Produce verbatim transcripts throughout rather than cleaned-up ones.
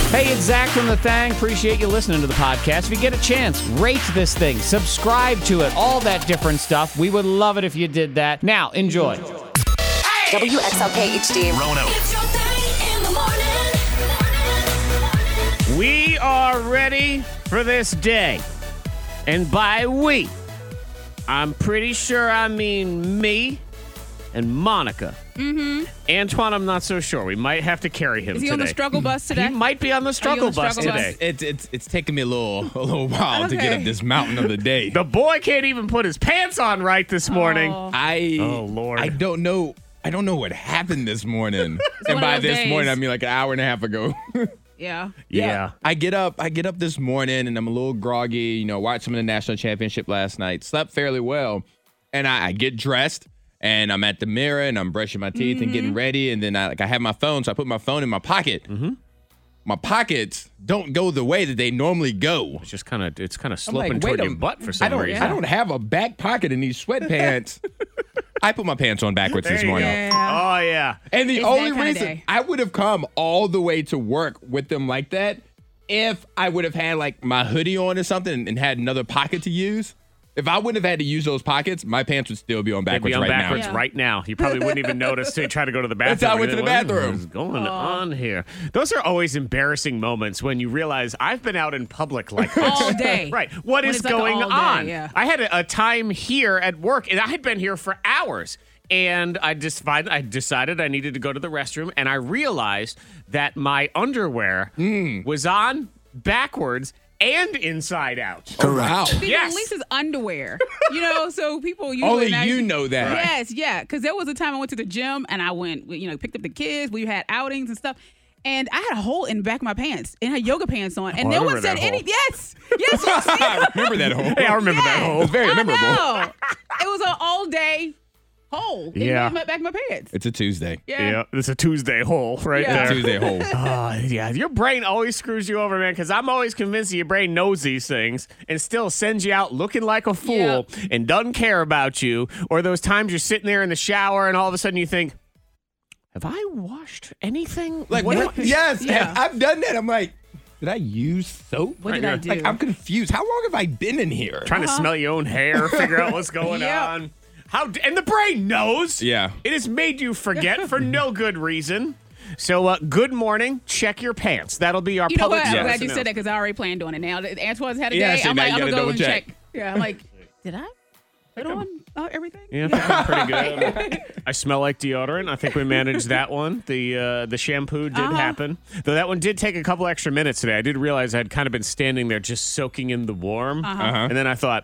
Hey, it's Zach from The Thang. Appreciate you listening to the podcast. If you get a chance, rate this thing, subscribe to it, all that different stuff. We would love it if you did that. Now, enjoy. Hey! W X L K H D. Rono. It's your thing in the morning. We are ready for this day. And by we, I'm pretty sure I mean me and Monica. Mm-hmm. Antoine, I'm not so sure. We might have to carry him Is he today. on the struggle bus today? He might be on the struggle on the bus struggle today. bus? It's it's it's taking me a little a little while to get Okay. up this mountain of the day. The boy can't even put his pants on right this morning. Oh. I Oh, Lord. I don't know I don't know what happened this morning. and one by of those this days. morning I mean like an hour and a half ago. Yeah. Yeah. I get up I get up this morning and I'm a little groggy, you know, watched some of the national championship last night, slept fairly well, and I, I get dressed. And I'm at the mirror and I'm brushing my teeth Mm-hmm. and getting ready. And then I like I have my phone, so I put my phone in my pocket. Mm-hmm. My pockets don't go the way that they normally go. It's just kind of it's kind of I'm like, sloping wait toward a- your butt for some I don't, reason. I don't have a back pocket in these sweatpants. I put my pants on backwards this There you morning. go. Yeah. Oh yeah. And the It's that only kinda reason day. I would have come all the way to work with them like that if I would have had like my hoodie on or something and, and had another pocket to use. If I wouldn't have had to use those pockets, my pants would still be on They'd backwards be on right backwards now. right now. You probably wouldn't even notice till you try to go to the bathroom. That's how I went to the What bathroom. is going on here? Those are always embarrassing moments when you realize I've been out in public like this. All day. Right. What When is it's like going all day, on? yeah. I had a, a time here at work, and I had been here for hours. And I just find, I decided I needed to go to the restroom, and I realized that my underwear Hmm. was on backwards and inside out. Correct. See, Yes. at least it's underwear. You know, so people usually Only imagine- you know that. Yes, yeah. Because there was a time I went to the gym and I went, you know, picked up the kids. We had outings and stuff. And I had a hole in the back of my pants and had yoga pants on. And Oh, I no remember one said that hole. anything. Yes. Yes, you see I remember that hole. Hey, I remember that Yes. hole. It's very I memorable. know. It was an all day hole in Yeah. the back of my pants. It's a Tuesday. Yeah. Yeah, it's a Tuesday hole right Yeah. there. Tuesday hole. Uh, yeah, your brain always screws you over, man, because I'm always convinced that your brain knows these things and still sends you out looking like a fool and doesn't care about you. Or those times you're sitting there in the shower and all of a sudden you think, have I washed anything? Like, What what? do I- Yes, Yeah. I've done that. I'm like, did I use soap? What did Right, I yeah. do? Like, I'm confused. How long have I been in here? Trying to smell your own hair, figure out what's going Yep. on. How d- and the brain knows. Yeah. It has made you forget for no good reason. So, uh, good morning. Check your pants. That'll be our You know public what? I'm service glad you said that because I already planned on it now. Antoine's had a Yeah, day. so I'm now like, you I'm gotta going to go and double check. check. Yeah, I'm like, did I put on uh, everything? Yeah, I think I'm pretty good. I smell like deodorant. I think we managed that one. The uh, the shampoo did Uh-huh. happen. Though that one did take a couple extra minutes today. I did realize I'd kind of been standing there just soaking in the warm. Uh-huh. Uh-huh. And then I thought,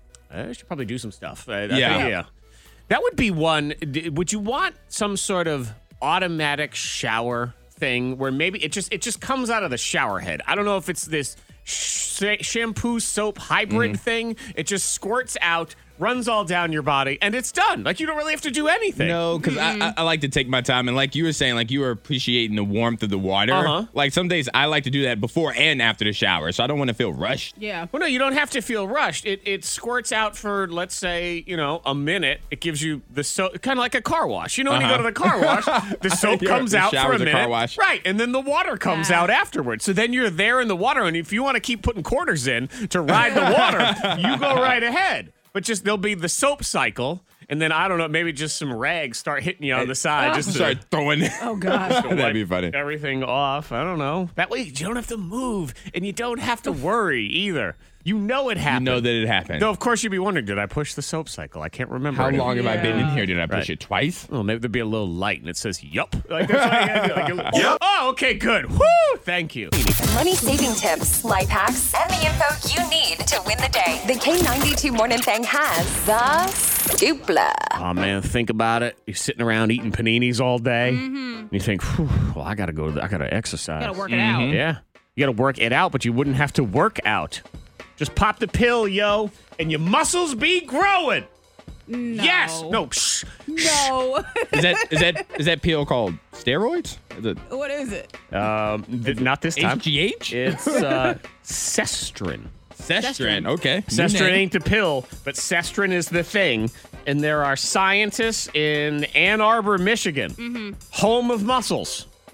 I should probably do some stuff. I, I Yeah. think, yeah. That would be one. D- Would you want some sort of automatic shower thing where maybe it just it just comes out of the shower head? I don't know if it's this sh- shampoo soap hybrid Mm. thing. It just squirts out, runs all down your body, and it's done. Like you don't really have to do anything. No, because I, I, I like to take my time. And like you were saying, like you were appreciating the warmth of the water. Uh-huh. Like some days I like to do that before and after the shower. So I don't want to feel rushed. Yeah. Well, no, you don't have to feel rushed. It it squirts out for, let's say, you know, a minute. It gives you the soap, kind of like a car wash. You know, when you go to the car wash, the soap Yeah, comes the out for a shower's a minute. car wash. Right, and then the water comes Yeah. out afterwards. So then you're there in the water, and if you want to keep putting quarters in to ride the water, you go right ahead. But just there'll be the soap cycle, and then I don't know, maybe just some rags start hitting you on the side. Just to Start throwing. Oh, gosh. That'd wipe be funny. everything off. I don't know. That way you don't have to move, and you don't have to worry either. You know it You happened. know that it happened. Though, of course, you'd be wondering, did I push the soap cycle? I can't remember. How anymore. long have I been in Yeah. here? Did I push Right. it twice? Well, maybe there'd be a little light, and it says, yup. Like, that's all you gotta do. Like, yup. Oh, okay, good. Woo! Thank you. Money saving tips, life hacks, and the info you need to win the day. The K ninety-two Morning Thing has the Scoopla. Oh, man, think about it. You're sitting around eating paninis all day. And you think, Whew, well, I gotta go, I gotta exercise. Gotta work it out. Yeah. You gotta work it out, but you wouldn't have to work out. Just pop the pill, yo, and your muscles be growing. No. Yes. No. Shh. No. Is that is that is that pill called steroids? Is it What is it? Um, th- not this time. H G H? It's uh, Sestrin. Sestrin. Okay. New Sestrin name. ain't the pill, but Sestrin is the thing. And there are scientists in Ann Arbor, Michigan, home of muscles.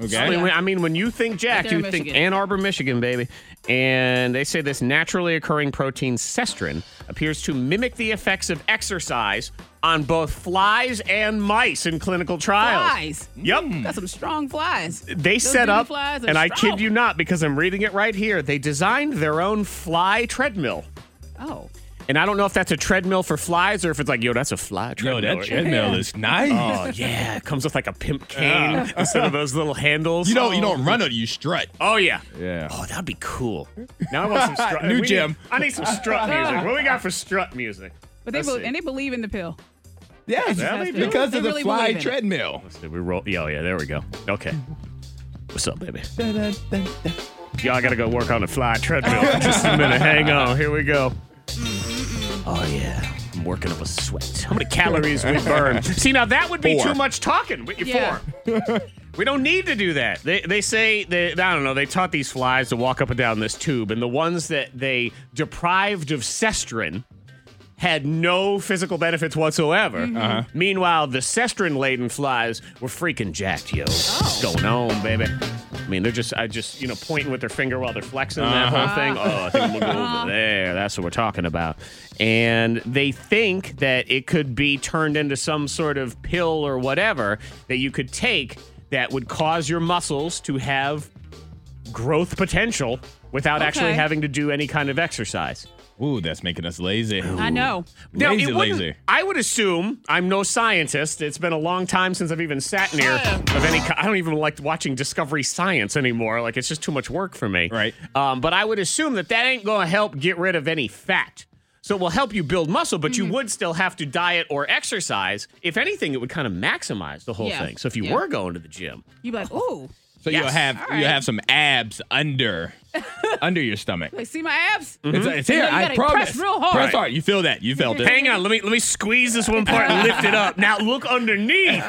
Okay. I mean, when- I mean, when you think jacked, there you in think Michigan. Ann Arbor, Michigan, baby. And they say this naturally occurring protein cestrin appears to mimic the effects of exercise on both flies and mice in clinical trials. Flies. Yep. Got some strong flies. They Those set baby up, flies are and I strong. kid you not, because I'm reading it right here, they designed their own fly treadmill. Oh. And I don't know if that's a treadmill for flies or if it's like, yo, that's a fly treadmill. Yo, that treadmill is nice. Oh, yeah. It comes with like a pimp cane instead of those little handles. You don't you don't run it, you strut. Oh, yeah. Yeah. Oh, that'd be cool. Now I want some strut. New we gym. Need, I need some strut music. What we got for strut music? But they Let's be- see. and they believe in the pill. Yeah, Yeah, they do. because They of the really fly believe in it. treadmill. Let's see, we roll. Yeah, oh, yeah, there we go. Okay. What's up, baby? Y'all got to go work on the fly treadmill. Just a minute. Hang on. Here we go. Oh, yeah. I'm working up a sweat. How many calories we burn? See, now that would be Four. too much talking. But you Yeah. four. We don't need to do that. They they say, they, I don't know, they taught these flies to walk up and down this tube, and the ones that they deprived of cestrin had no physical benefits whatsoever. Uh-huh. Meanwhile, the cestrin-laden flies were freaking jacked, yo. What's going on, baby? I mean, they're just, I just, you know, pointing with their finger while they're flexing that Uh-huh. whole thing. Oh, I think we'll go over there. That's what we're talking about. And they think that it could be turned into some sort of pill or whatever that you could take that would cause your muscles to have growth potential without actually Okay. having to do any kind of exercise. Ooh, that's making us lazy. I know. Now, Lazy, it wouldn't- lazy. I would assume, I'm no scientist. It's been a long time since I've even sat near of any. ki- I don't even like watching Discovery Science anymore. Like, it's just too much work for me. Right. Um, but I would assume that that ain't going to help get rid of any fat. So it will help you build muscle, but you would still have to diet or exercise. If anything, it would kind of maximize the whole Yeah. thing. So if you Yeah. were going to the gym, You be like, ooh. So Yes. you'll have All you'll right. have some abs under under your stomach. Like, see my abs? It's, it's here. You I gotta promise. press real hard. Press hard. You feel that? You felt it. hang on, let me let me squeeze this one part and lift it up. Now look underneath.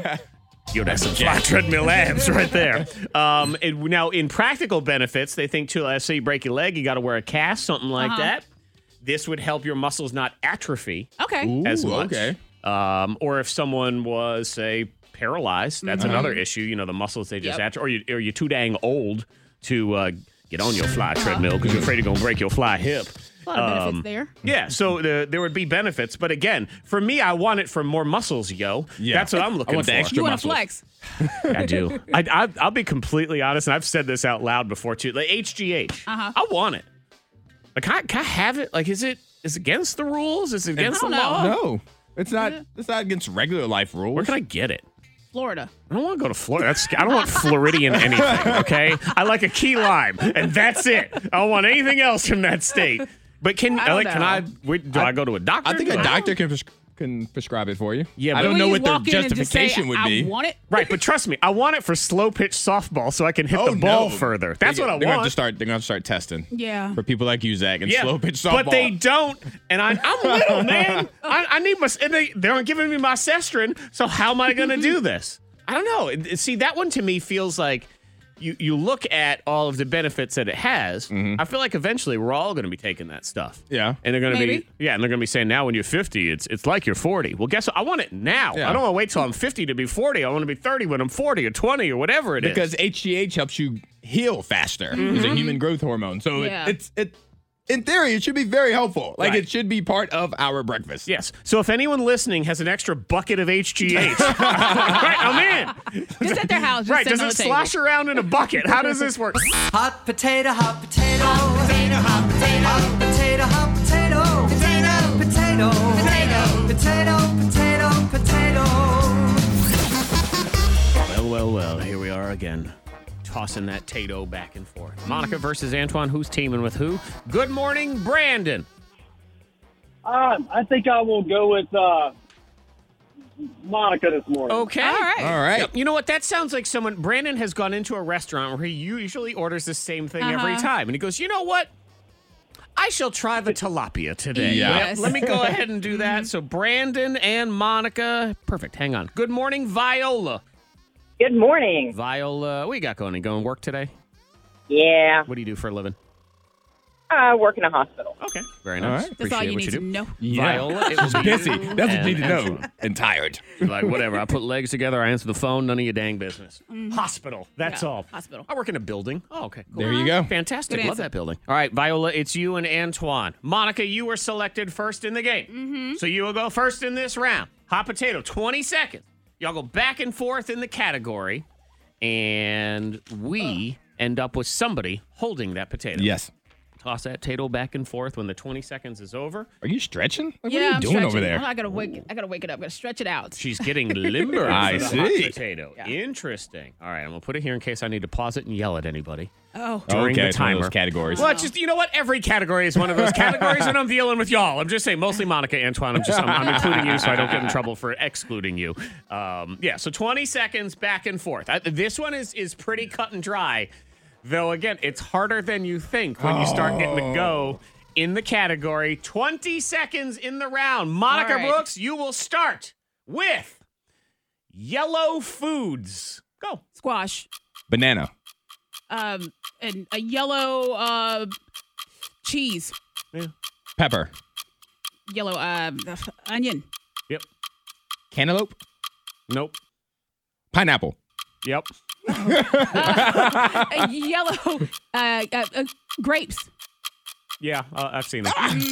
Yo, that's some fly treadmill abs right there. Um, it, now, in practical benefits, they think too. Let's say you break your leg, you got to wear a cast, something like Uh-huh. that. This would help your muscles not atrophy Okay. as Ooh, much. okay. Um, or if someone was, say, paralyzed, that's Mm-hmm. another issue. You know, the muscles they just Yep. atrophy, or you or you're too dang old to uh, get on your fly treadmill because you're afraid you're gonna break your fly hip. A lot of benefits Um, there. Yeah, so the, there would be benefits, but again, for me, I want it for more muscles, yo. Yeah. That's what I'm looking I want for. the extra You want to muscles. flex. I do. I, I, I'll be completely honest, and I've said this out loud before too. Like H G H, Uh-huh. I want it. Like, can I, can I have it? Like, is it is it against the rules? Is it against the I don't law? know. No, it's not. It's not against regular life rules. Where can I get it? Florida. I don't want to go to Florida. That's, I don't want Floridian anything, okay? I like a key lime, and that's it. I don't want anything else from that state. But can I I don't like? Can know. I? Wait, do I, go to a doctor? I think Do a I- doctor can pres- can prescribe it for you. Yeah, I but- don't Will know you what their walk in and just say, justification would I be. want it. Right, but trust me, I want it for slow pitch softball so I can hit Oh, the ball no. further. That's They- what I they're Gonna have want. to start, they're going to have to start testing. Yeah. For people like you, Zach, and Yeah, slow pitch softball. but they don't, and I, I'm little, man. I, I need my. And they, they aren't giving me my cestrin, so how am I going to do this? I don't know. It- it- See, that one to me feels like you you look at all of the benefits that it has. I feel like eventually we're all going to be taking that stuff. Yeah. and they're going to be Maybe. yeah, and they're going to be saying now when you're fifty, it's it's like you're forty. Well, guess what? I want it now. Yeah. I don't want to wait till I'm fifty to be forty. I want to be thirty when I'm forty or twenty or whatever it is. Because H G H helps you heal faster. It's a human growth hormone. So Yeah. it, it's it. In theory, it should be very helpful. Like Right. it should be part of our breakfast. Yes. So if anyone listening has an extra bucket of H G H, right, I'm in. Just at their house. Just Right. sitting Does on it the table. slosh around in a bucket? How does this work? Hot potato, hot potato, hot potato, hot potato, hot potato, hot potato, potato, potato, potato, potato, potato, potato. Well, well, well. Here we are again. Tossing that Tato back and forth. Monica versus Antoine. Who's teaming with who? Good morning, Brandon. Um, I think I will go with uh, Monica this morning. Okay. All right. All right. Yep. You know what? That sounds like someone. Brandon has gone into a restaurant where he usually orders the same thing every Uh-huh. time. And he goes, you know what? I shall try the tilapia today. Yes. Yep, let me go ahead and do that. So, Brandon and Monica. Perfect. Hang on. Good morning, Viola. Good morning. Viola, what you got going? You going to work today? Yeah, What do you do for a living? Uh, work in a hospital. Okay, very All nice. right. That's all Appreciate you what need do. to know. Viola, it was Busy. you That's what you need to and- know. And tired. Like, whatever. I put legs together. I answer the phone. None of your dang business. Hospital. That's Yeah, all. hospital. I work in a building. Oh, okay. Cool. There you go. Fantastic. Good Love answer. that building. All right, Viola, it's you and Antoine. Monica, you were selected first in the game. Mm-hmm. So you will go first in this round. Hot potato, twenty seconds. Y'all go back and forth in the category, and we end up with somebody holding that potato. Yes. Toss that potato back and forth when the twenty seconds is over. Are you stretching? Like, what Yeah, are you I'm doing stretching. over there? I gotta wake. I gotta wake it up. Gotta stretch it out. She's getting limber. I for the hot see. potato. Yeah. Interesting. All right, I'm gonna put it here in case I need to pause it and yell at anybody Oh, during okay, the it's one of timer. those categories. Well, it's just you know what? Every category is one of those categories, and I'm dealing with y'all. I'm just saying, mostly Monica, Antoine. I'm just I'm, I'm including you, so I don't get in trouble for excluding you. Um, yeah. So twenty seconds back and forth. I, this one is is pretty cut and dry, though. Again, it's harder than you think when you start getting to go in the category. twenty seconds in the round. Monica All right. Brooks, you will start with yellow foods. Go. squash. Banana. Um, and a yellow uh cheese. Pepper. Yellow uh onion. Yep. Cantaloupe. Nope. Pineapple. Yep. A yellow uh, uh, uh grapes. Yeah, uh, I've seen it.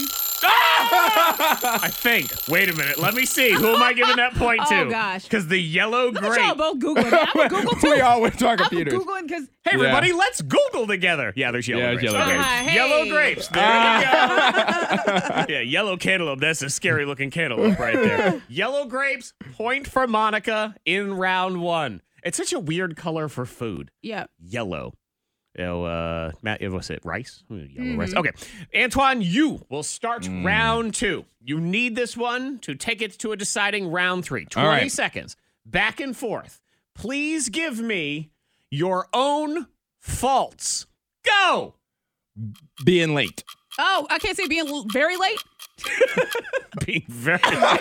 I think. Wait a minute. Let me see. Who am I giving that point to? Oh, gosh. Because the yellow Look at y'all grape. both Googling. I'm a Google too. We all went to our I'm computers. Googling because Hey, everybody, let's Google together. Yeah, there's yellow Yeah, grapes. there's yellow Okay. grapes. Ah, hey. Yellow grapes. There you go. Yeah, yellow cantaloupe. That's a scary looking cantaloupe right there. Yellow grapes. Point for Monica in round one. It's such a weird color for food. yeah. Yellow. You know, uh, Matt, what's it? Rice? Ooh, yellow Mm-hmm. rice. Okay. Antoine, you will start Mm. round two. You need this one to take it to a deciding round three. twenty All right. seconds. Back and forth. Please give me your own faults. Go. Being late. Oh, I can't say being l- very late. Being very.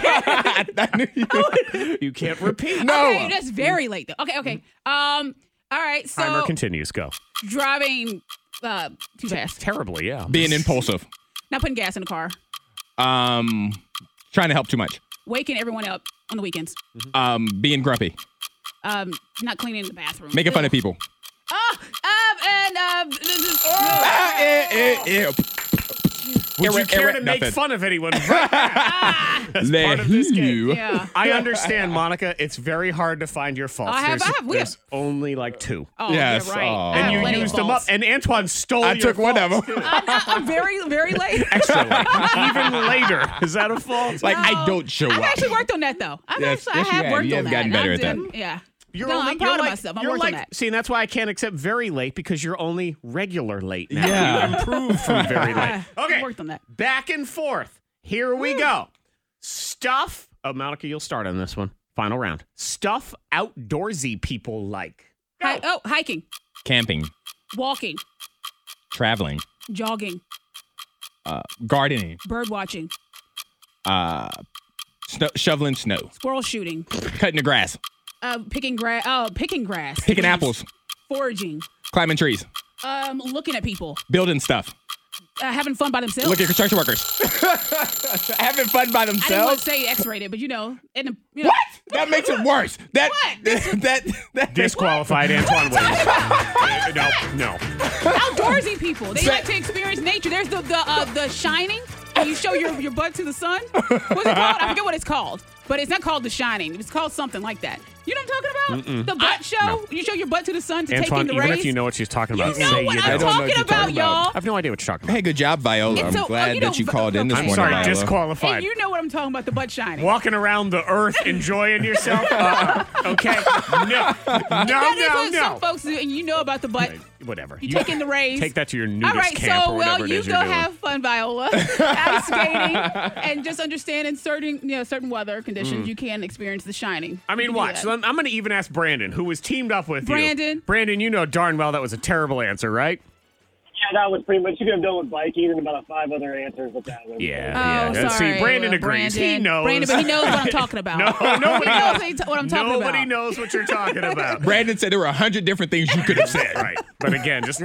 I knew you- You can't repeat. No. Okay, that's very late though. Okay, okay. Um. All right. So Timer continues. Go. driving uh too fast. Terribly, yeah. Being impulsive. Not putting gas in the car. Um, trying to help too much. Waking everyone up on the weekends. Um, being grumpy. Um. Not cleaning the bathroom. Making fun of people. Oh. Um. And um. this is- Ah, eh, eh, eh. Would you Eric- care Eric, to make nothing. fun of anyone right now? That's part of this game. Yeah. I understand, Monica. It's very hard to find your faults. I have- there's, I have- we there's only like two. Oh, Yes, yeah, right. aw. I have And you plenty of used them up, faults. and Antoine stole I your took one of faults, them. too. I'm, not, I'm very, very late. Extra late. Even later. Is that a fault? Like, I don't show I've up. actually worked on that though. I've Yes, actually yes, I you have have. worked You on have that. gotten better I'm at doing- Yeah. You're no, only, I'm proud you're of like, myself. I'm you're working like, on that. See, and that's why I can't accept very late because you're only regular late now. Yeah. You improved from very late. Okay. I worked on that. Back and forth. Here we go. Stuff. Oh, Monica, you'll start on this one. Final round. Stuff outdoorsy people like. Go. Hi- oh, hiking, Camping. walking, Traveling. jogging, Uh, gardening. bird watching, Uh, snow, shoveling snow. squirrel shooting, Cutting the grass. uh, picking grass. Oh, picking grass. Picking apples. Foraging. Climbing trees. Um, looking at people. Building stuff. Uh, having fun by themselves. Look at construction workers. Having fun by I didn't want themselves. to say X-rated, but you know, in the, you know, What? That makes it worse. That What? that that, that Disqualified Antoine Williams. no, no. outdoorsy people. They like to experience nature. There's the the uh, the Shining. And you show your, your butt to the sun. What's it called? I forget what it's called. But it's not called The Shining. It's called something like that. You know what I'm talking about? The butt show. no. You show your butt to the sun to Antoine, take in the even rays. if you know what she's talking about, You know say what you I'm don't don't. know what talking you're about, talking about. y'all. I have no idea what you're talking about. Hey, good job, Viola. It's I'm so- uh, glad you know, that you v- called in this I'm morning, sorry, Viola. disqualified. And you know what I'm talking about, the butt shining. Walking around the earth enjoying yourself? Uh, okay. No. No, That is no, what no. some folks do, and you know about the butt. Whatever. You take in the rays. Take that to your All nudist right, camp so or well, whatever it you is go you're doing. have fun, Viola. Ice skating and just understanding certain, you know, certain weather conditions. You can experience the shining. Mm. I You mean, can do watch. that. So I'm, I'm going to even ask Brandon, who was teamed up with you. Brandon. Brandon, you know darn well that was a terrible answer, right? Yeah, that was pretty much. You could have done with biking and about five other answers with that one. Yeah, Oh, yeah. sorry. See, Brandon Well, agrees. He Brandon. knows. Brandon, but he knows what I'm talking about. No, nobody he knows knows. what I'm talking about. Nobody knows what you're talking about. Brandon said there were a hundred different things you could have said. Right. But again, just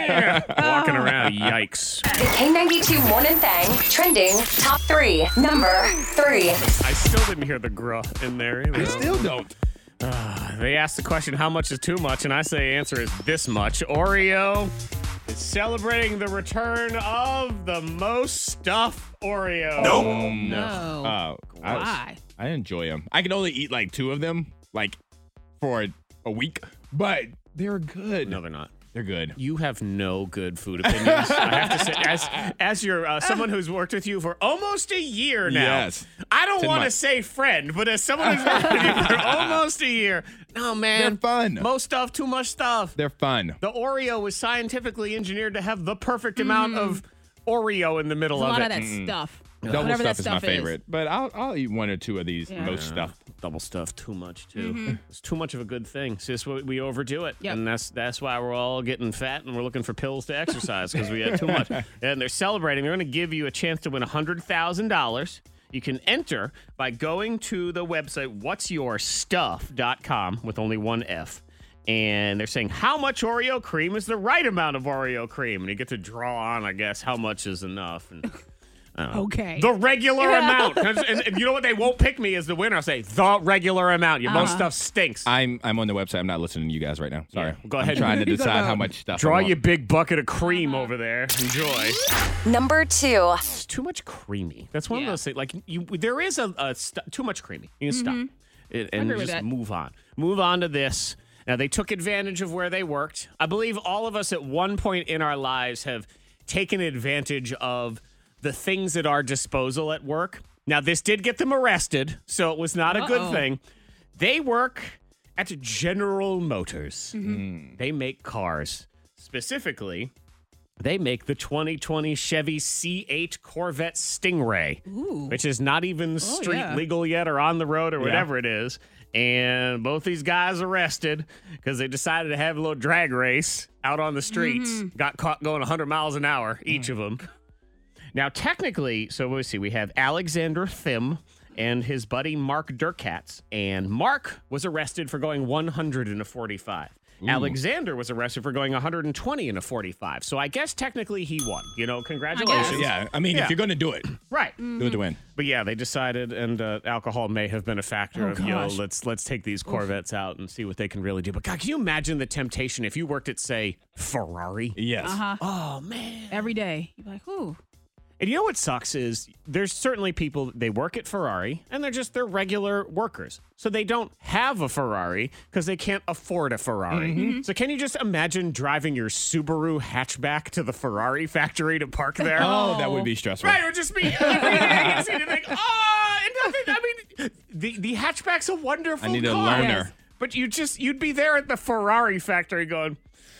walking around. Yikes. The K ninety-two Morning Thang trending top three. Number three. I still didn't hear the gruh in there either. I still don't. Uh, they asked the question, how much is too much? And I say answer is this much. Oreo is celebrating the return of the most stuffed Oreo. Nope. No. Oh, I, Why? I enjoy them. I can only eat like two of them, like for a, a week, but they're good. No, they're not. They're good. You have no good food opinions. I have to say, as as you're uh, someone who's worked with you for almost a year now. Yes. I don't Ten want to months. say friend, but as someone who's worked with you for almost a year, no man, They're fun. Most stuff, too much stuff. They're fun. The Oreo was scientifically engineered to have the perfect amount of Oreo in the middle There's a of lot it. of that stuff. Double Whatever stuff that is my stuff is. favorite, but I'll I'll eat one or two of these Yeah. most stuff. Double stuff, too much too. Mm-hmm. It's too much of a good thing. It's just we we overdo it, Yep. and that's that's why we're all getting fat and we're looking for pills to exercise because we had too much. And they're celebrating. They're going to give you a chance to win a hundred thousand dollars. You can enter by going to the website what's your stuff dot com with only one F. And they're saying how much Oreo cream is the right amount of Oreo cream, and you get to draw on, I guess, how much is enough. And Okay. the regular amount. And, and you know what? They won't pick me as the winner. I'll say the regular amount. Your most stuff stinks. I'm I'm on the website. I'm not listening to you guys right now. Sorry. Yeah, go I'm ahead. trying to You go decide to- how much stuff. I Draw want. your big bucket of cream over there. Enjoy. Number two. It's too much creamy. That's one Yeah. of those things. Like you, there is a, a st- too much creamy. You can stop it and agree with just that. move on. Move on to this. Now they took advantage of where they worked. I believe all of us at one point in our lives have taken advantage of the things at our disposal at work. Now this did get them arrested, so it was not a good Uh-oh. thing. They work at General Motors. They make cars. Specifically, they make the twenty twenty Chevy C eight Corvette Stingray, which is not even street yeah. legal yet or on the road or whatever it is. And both these guys arrested because they decided to have a little drag race out on the streets. Got caught going one hundred miles an hour, each of them. Now, technically, so we'll see, we have Alexander Thim and his buddy Mark Durkatz. And Mark was arrested for going one hundred in a forty-five. Alexander was arrested for going one hundred twenty in a forty-five. So I guess technically he won. You know, congratulations. Yeah, I mean, Yeah. if you're gonna do it, Right. do it to win. But yeah, they decided, and uh, alcohol may have been a factor Oh, of, yo, gosh. let's let's take these Corvettes out and see what they can really do. But God, can you imagine the temptation if you worked at, say, Ferrari? Yes. Uh-huh. Oh, man. Every day. You're like, ooh. And you know what sucks is there's certainly people, they work at Ferrari and they're just, they're regular workers. So they don't have a Ferrari because they can't afford a Ferrari. So can you just imagine driving your Subaru hatchback to the Ferrari factory to park there? Oh, that would be stressful. Right, or just be like, oh, and nothing. I mean, the, the hatchback's a wonderful I need a car. learner. Yes. But you just, you'd be there at the Ferrari factory going,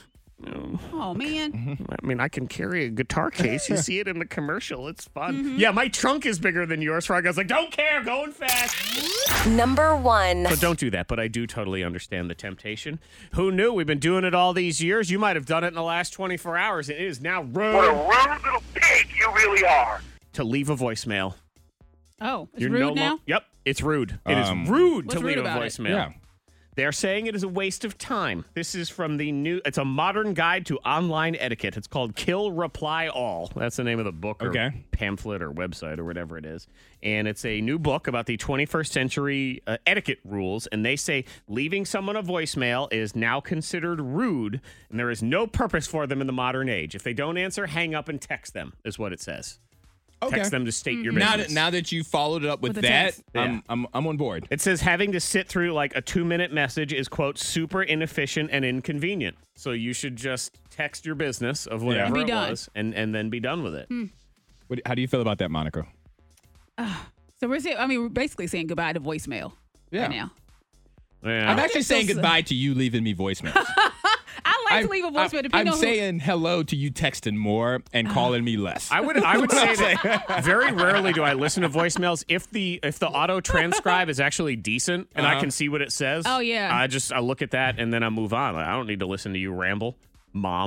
Oh, man. I mean, I can carry a guitar case. You see it in the commercial. It's fun. Yeah, my trunk is bigger than yours. Frog. I was like, don't care, going fast. Number one. So don't do that, but I do totally understand the temptation. Who knew? We've been doing it all these years. You might have done it in the last twenty-four hours. It is now rude What a rude little pig you really are. to leave a voicemail. Oh, it's You're rude no now? lo- Yep, it's rude. It is Um, rude what's to rude leave a about it? voicemail. Yeah. They're saying it is a waste of time. This is from the new, it's a modern guide to online etiquette. It's called Kill Reply All. That's the name of the book or Okay. pamphlet or website or whatever it is. And it's a new book about the twenty-first century uh, etiquette rules. And they say leaving someone a voicemail is now considered rude, and there is no purpose for them in the modern age. If they don't answer, hang up and text them, is what it says. Okay. Text them to state your business. Now that now that you followed it up with, With a that, text. I'm, Yeah. I'm I'm on board. It says having to sit through like a two minute message is, quote, super inefficient and inconvenient. So you should just text your business of whatever And be it done. was and, and then be done with it. What, how do you feel about that, Monica? So we're saying, I mean, we're basically saying goodbye to voicemail Yeah. right now. Yeah. I'm actually it's saying so- goodbye to you leaving me voicemails. I like I'm, to leave a voicemail I'm, depending I'm on who- saying hello to you texting more and calling me less. I would I would say that very rarely do I listen to voicemails if the if the auto transcribe is actually decent and I Uh-huh. can see what it says. Oh, yeah. I just I look at that and then I move on. I don't need to listen to you ramble, mom.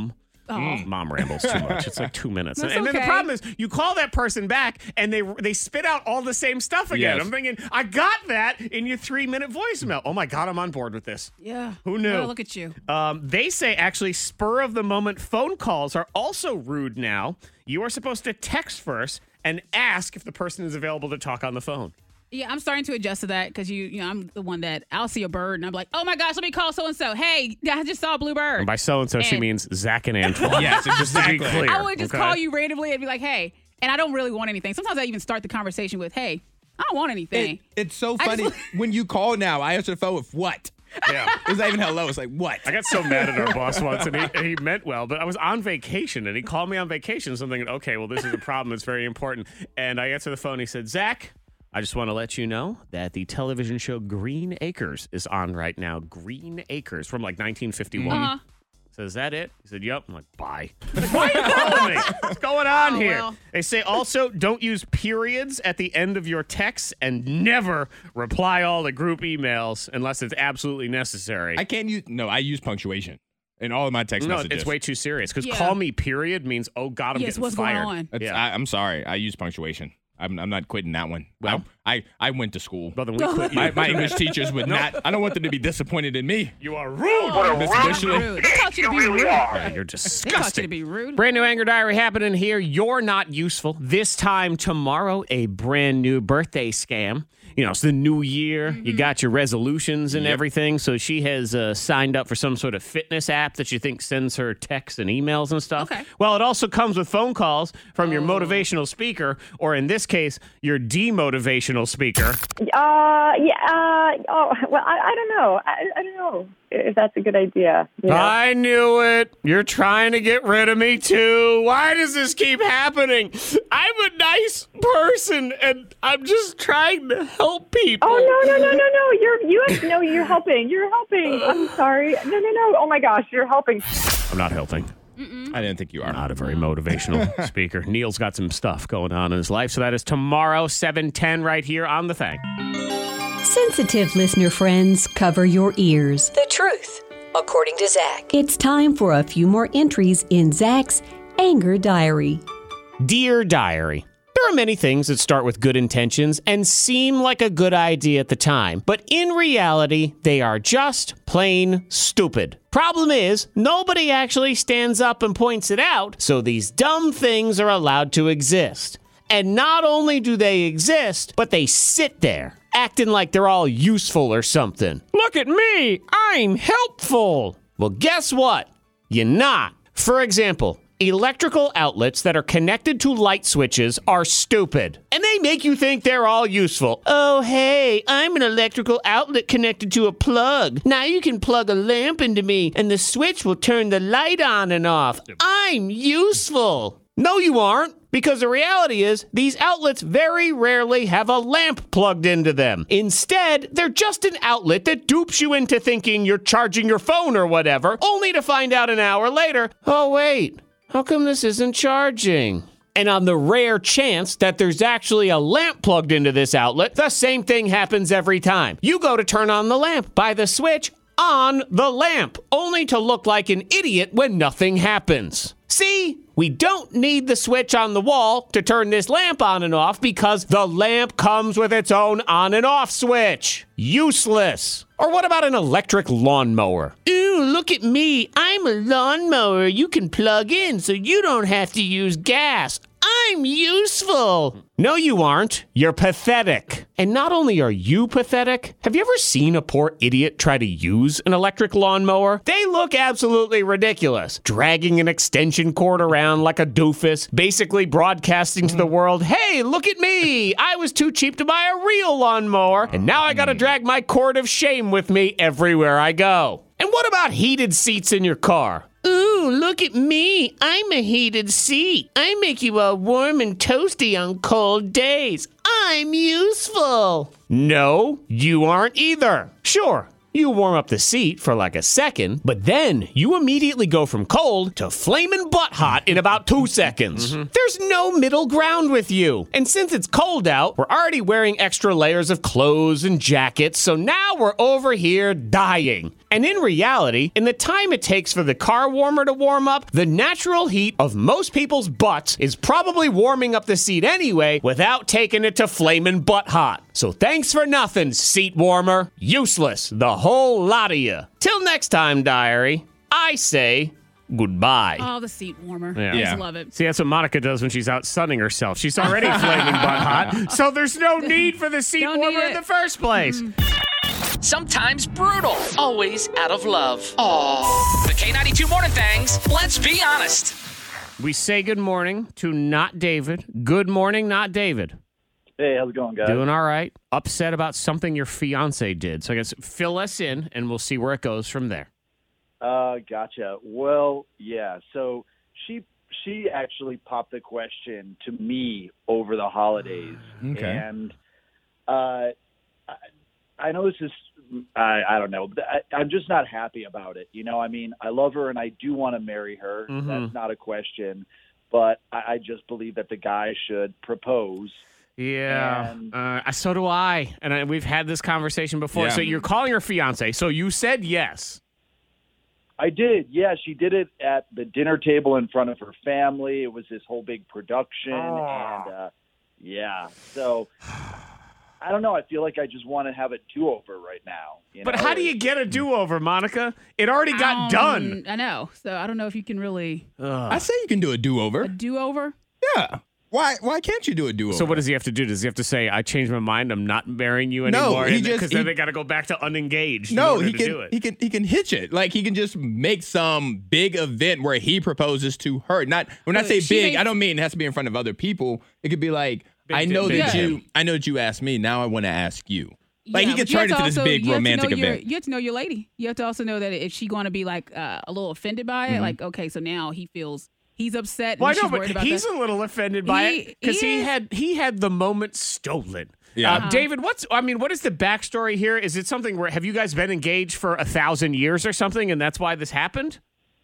Oh. Mom rambles too much. It's like two minutes. That's and then the okay. problem is you call that person back and they they spit out all the same stuff again. Yes. I'm thinking, I got that in your three-minute voicemail. Oh, my God, I'm on board with this. Yeah. Who knew? Well, look at you. Um, they say actually spur-of-the-moment phone calls are also rude now. You are supposed to text first and ask if the person is available to talk on the phone. Yeah, I'm starting to adjust to that because you, you know, I'm the one that I'll see a bird and I'm like, oh my gosh, let me call so and so. Hey, I just saw a blue bird. And by so-and-so, she And- means Zach and Antoine. Yes, Just to be exactly. clear. I would just okay? call you randomly and be like, hey, and I don't really want anything. Sometimes I even start the conversation with, hey, I don't want anything. It, it's so I just- funny when you call now. I answer the phone with what? Yeah. It's not even hello. It's like what? I got so mad at our boss once, and he, and he meant well, but I was on vacation, and he called me on vacation, so I'm thinking, okay, well, this is a problem. It's very important. And I answered the phone. He said, Zach, I just want to let you know that the television show Green Acres is on right now. Green Acres from like nineteen fifty-one. Uh-huh. So is that it? He said, yep. I'm like, bye. I'm like, why are you calling me? What's going on Oh, here? well. They say also don't use periods at the end of your texts and never reply all the group emails unless it's absolutely necessary. I can't use. No, I use punctuation in all of my text no, messages. it's way too serious because Yeah. call me period means, oh, God, I'm Yes, getting what's fired. going on? It's- Yeah. I, I'm sorry. I use punctuation. I'm, I'm not quitting that one. Well- I, I, I went to school. Well, then we quit you. My, my English teachers would not. I don't want them to be disappointed in me. You are rude. Miss Rude. Michelin. Rude. They taught you to be rude. Yeah, you're They taught you disgusting. to be rude. Brand new Anger Diary happening here. You're not useful. This time tomorrow, a brand new birthday scam. You know, it's the new year. Mm-hmm. You got your resolutions and Yep. everything. So she has uh, signed up for some sort of fitness app that you think sends her texts and emails and stuff. Okay. Well, it also comes with phone calls from your Oh. motivational speaker, or in this case, your demotivational speaker. Uh, yeah. Uh, oh, well, I, I don't know. I, I don't know if that's a good idea. You know? I knew it. You're trying to get rid of me too. Why does this keep happening? I'm a nice person and I'm just trying to help people. Oh no no no no no! You're you have, no you're helping. You're helping. I'm sorry. No no no! Oh my gosh, you're helping. I'm not helping. I didn't think you are. Not a very motivational speaker. Neil's got some stuff going on in his life, so that is tomorrow, seven ten, right here on The Thing. Sensitive listener friends, cover your ears. The truth, according to Zach. It's time for a few more entries in Zach's Anger Diary. Dear Diary, there are many things that start with good intentions and seem like a good idea at the time, but in reality, they are just plain stupid. Problem is, nobody actually stands up and points it out, so these dumb things are allowed to exist. And not only do they exist, but they sit there, acting like they're all useful or something. Look at me, I'm helpful. Well, guess what? You're not. For example, electrical outlets that are connected to light switches are stupid. And they make you think they're all useful. Oh, hey, I'm an electrical outlet connected to a plug. Now you can plug a lamp into me and the switch will turn the light on and off. I'm useful. No, you aren't. Because the reality is, these outlets very rarely have a lamp plugged into them. Instead, they're just an outlet that dupes you into thinking you're charging your phone or whatever, only to find out an hour later, oh wait, how come this isn't charging? And on the rare chance that there's actually a lamp plugged into this outlet, the same thing happens every time. You go to turn on the lamp by the switch on the lamp, only to look like an idiot when nothing happens. See, we don't need the switch on the wall to turn this lamp on and off because the lamp comes with its own on and off switch. Useless. Or what about an electric lawnmower? Ooh, look at me. I'm a lawnmower you can plug in so you don't have to use gas. I'm useful. No, you aren't. You're pathetic. And not only are you pathetic, have you ever seen a poor idiot try to use an electric lawnmower? They look absolutely ridiculous. Dragging an extension cord around like a doofus, basically broadcasting to the world, hey, look at me. I was too cheap to buy a real lawnmower, and now I gotta drag my cord of shame with me everywhere I go. And what about heated seats in your car? Ooh, look at me. I'm a heated seat. I make you all warm and toasty on cold days. I'm useful. No, you aren't either. Sure, you warm up the seat for like a second, but then you immediately go from cold to flaming butt hot in about two seconds. Mm-hmm. There's no middle ground with you. And since it's cold out, we're already wearing extra layers of clothes and jackets, so now we're over here dying. And in reality, in the time it takes for the car warmer to warm up, the natural heat of most people's butts is probably warming up the seat anyway without taking it to flamin' butt hot. So thanks for nothing, seat warmer. Useless, the whole lot of you. Till next time, diary, I say goodbye. Oh, the seat warmer. Yeah. I Yeah. just love it. See, that's what Monica does when she's out sunning herself. She's already flaming butt hot, so there's no need for the seat Don't need warmer in it. the first place. Sometimes brutal, always out of love. Aww. The K ninety-two Morning Thangs, let's be honest. We say good morning to Not David. Good morning, Not David. Hey, how's it going, guys? Doing all right. Upset about something your fiance did. So I guess fill us in, and we'll see where it goes from there. Uh, gotcha. Well, yeah. So she she actually popped the question to me over the holidays, Okay. and uh, I, I know this is I, I don't know. But I, I'm just not happy about it. You know, I mean, I love her and I do want to marry her. Mhm. That's not a question. But I, I just believe that the guy should propose. Yeah, And- uh, so do I. And I, we've had this conversation before. Yeah. So you're calling her fiance. So you said yes. I did. Yeah, she did it at the dinner table in front of her family. It was this whole big production. And, uh, yeah. So, I don't know. I feel like I just want to have a do-over right now. You But know? how do you get a do-over, Monica? It already got Um, done. I know. So I don't know if you can really I say you can do a do-over. a do-over. Yeah. Why Why can't you do a do-over? So what does he have to do? Does he have to say, I changed my mind, I'm not marrying you No, anymore? he Because just- then he- they got to go back to unengaged in No, order he to can do it. he can he can hitch it. Like he can just make some big event where he proposes to her. Not when I But say she big, may- I don't mean it has to be in front of other people. It could be like, Big I di- know big that deal. you I know that you asked me. Now I want to ask you. Like Yeah, he could but you turn have into to this also- big you have to romantic know your- event. You have to know your lady. You have to also know that if she's going to be like uh, a little offended by it, Mm-hmm. like okay, so now he feels he's upset. Well, I and know, she's but worried about he's that. a little offended by He- it because he he is. had he had the moment stolen. Yeah. Uh, David, what's I mean, what is the backstory here? Is it something where have you guys been engaged for a thousand years or something, and that's why this happened?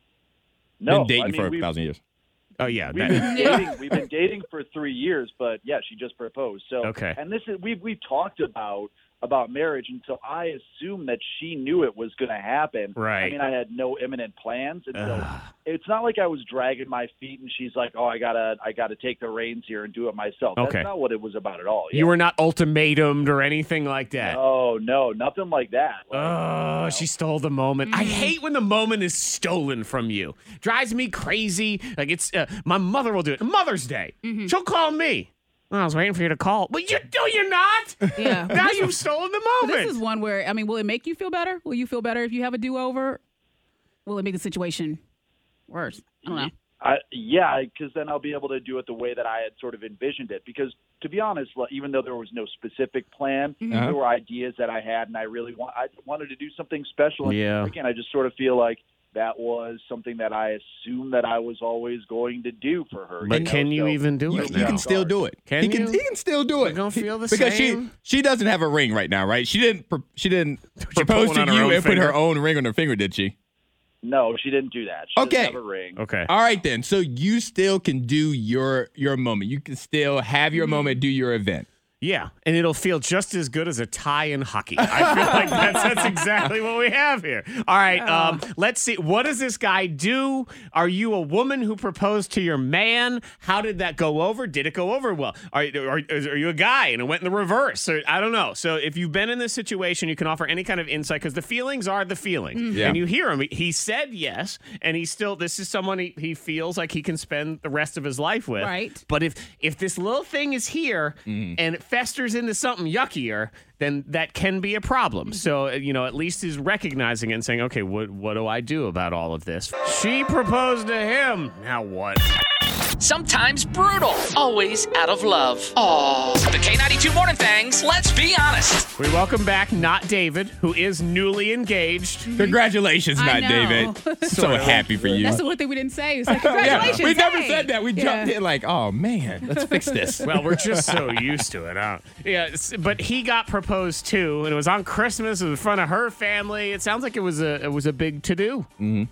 No, Been dating I mean, for a we've- thousand years. Oh yeah, We've that- been dating. We've been dating for three years, but yeah, she just proposed. So Okay. and this is we've we've talked about about marriage, and so I assumed that she knew it was going to happen. Right. I mean, I had no imminent plans, and so it's not like I was dragging my feet, and she's like, "Oh, I gotta, I gotta take the reins here and do it myself." Okay. That's not what it was about at all. you were not ultimatumed or anything like that. Oh no, nothing like that. Like, Oh, she stole the moment. I hate when the moment is stolen from you. Drives me crazy. Like it's uh, my mother will do it. Mother's Day. She'll call me. Well, I was waiting for you to call. But you no, you're not. Yeah. Now you've stolen the But moment. this is one where I mean, will it make you feel better? Will you feel better if you have a do-over? Will it make the situation worse? I don't know. I, yeah, because then I'll be able to do it the way that I had sort of envisioned it. Because to be honest, like, even though there was no specific plan, Uh-huh. there were ideas that I had, and I really want, I wanted to do something special. And Yeah. again, I just sort of feel like that was something that I assumed that I was always going to do for her. But you know? can you So- even do You, it you now? can still do it. Can he can you? he can still do it. You don't feel the because same? she she doesn't have a ring right now, right? She didn't pro- she didn't put propose one to on her you own and put her finger? own ring on her finger, did she? No, she didn't do that. She Okay. doesn't have a ring. Okay. All right then. So you still can do your your moment. You can still have your moment, do your event. Yeah, and it'll feel just as good as a tie in hockey. I feel like that's, that's exactly what we have here. All right, um, let's see. What does this guy do? Are you a woman who proposed to your man? How did that go over? Did it go over well? Are, are, are you a guy and it went in the reverse? Or, I don't know. So if you've been in this situation, you can offer any kind of insight because the feelings are the feelings. Yeah. And you hear him. He said yes, and he still, this is someone he, he feels like he can spend the rest of his life with. Right. But if if this little thing is here and it festers into something yuckier, then that can be a problem. So, uh, you know, at least he's recognizing it and saying, okay, what what do I do about all of this? She proposed to him. Now what? Sometimes brutal, always out of love. Aww. The K ninety-two Morning Thangs, let's be honest. We welcome back Not David, who is newly engaged. Congratulations, I not know. David. So happy for you. That's the one thing we didn't say. It's like, Yeah, congratulations. we never hey. said that. We Yeah. jumped in like, oh man, let's fix this. Well, we're just so used to it, huh? Yeah, it's- but he got proposed to, and it was on Christmas. It was in front of her family. It sounds like it was a it was a big to do. Mm-hmm.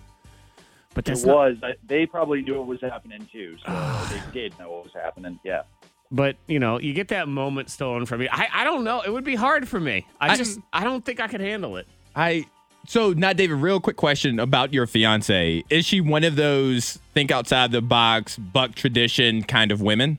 But It that's not, was. I- They probably knew it was happening too, so they did know what was happening. Yeah. But you know, you get that moment stolen from you. I, I don't know. It would be hard for me. I, I- just I don't think I could handle it. I So, not David, real quick question about your fiance. Is she one of those think outside the box, buck tradition kind of women?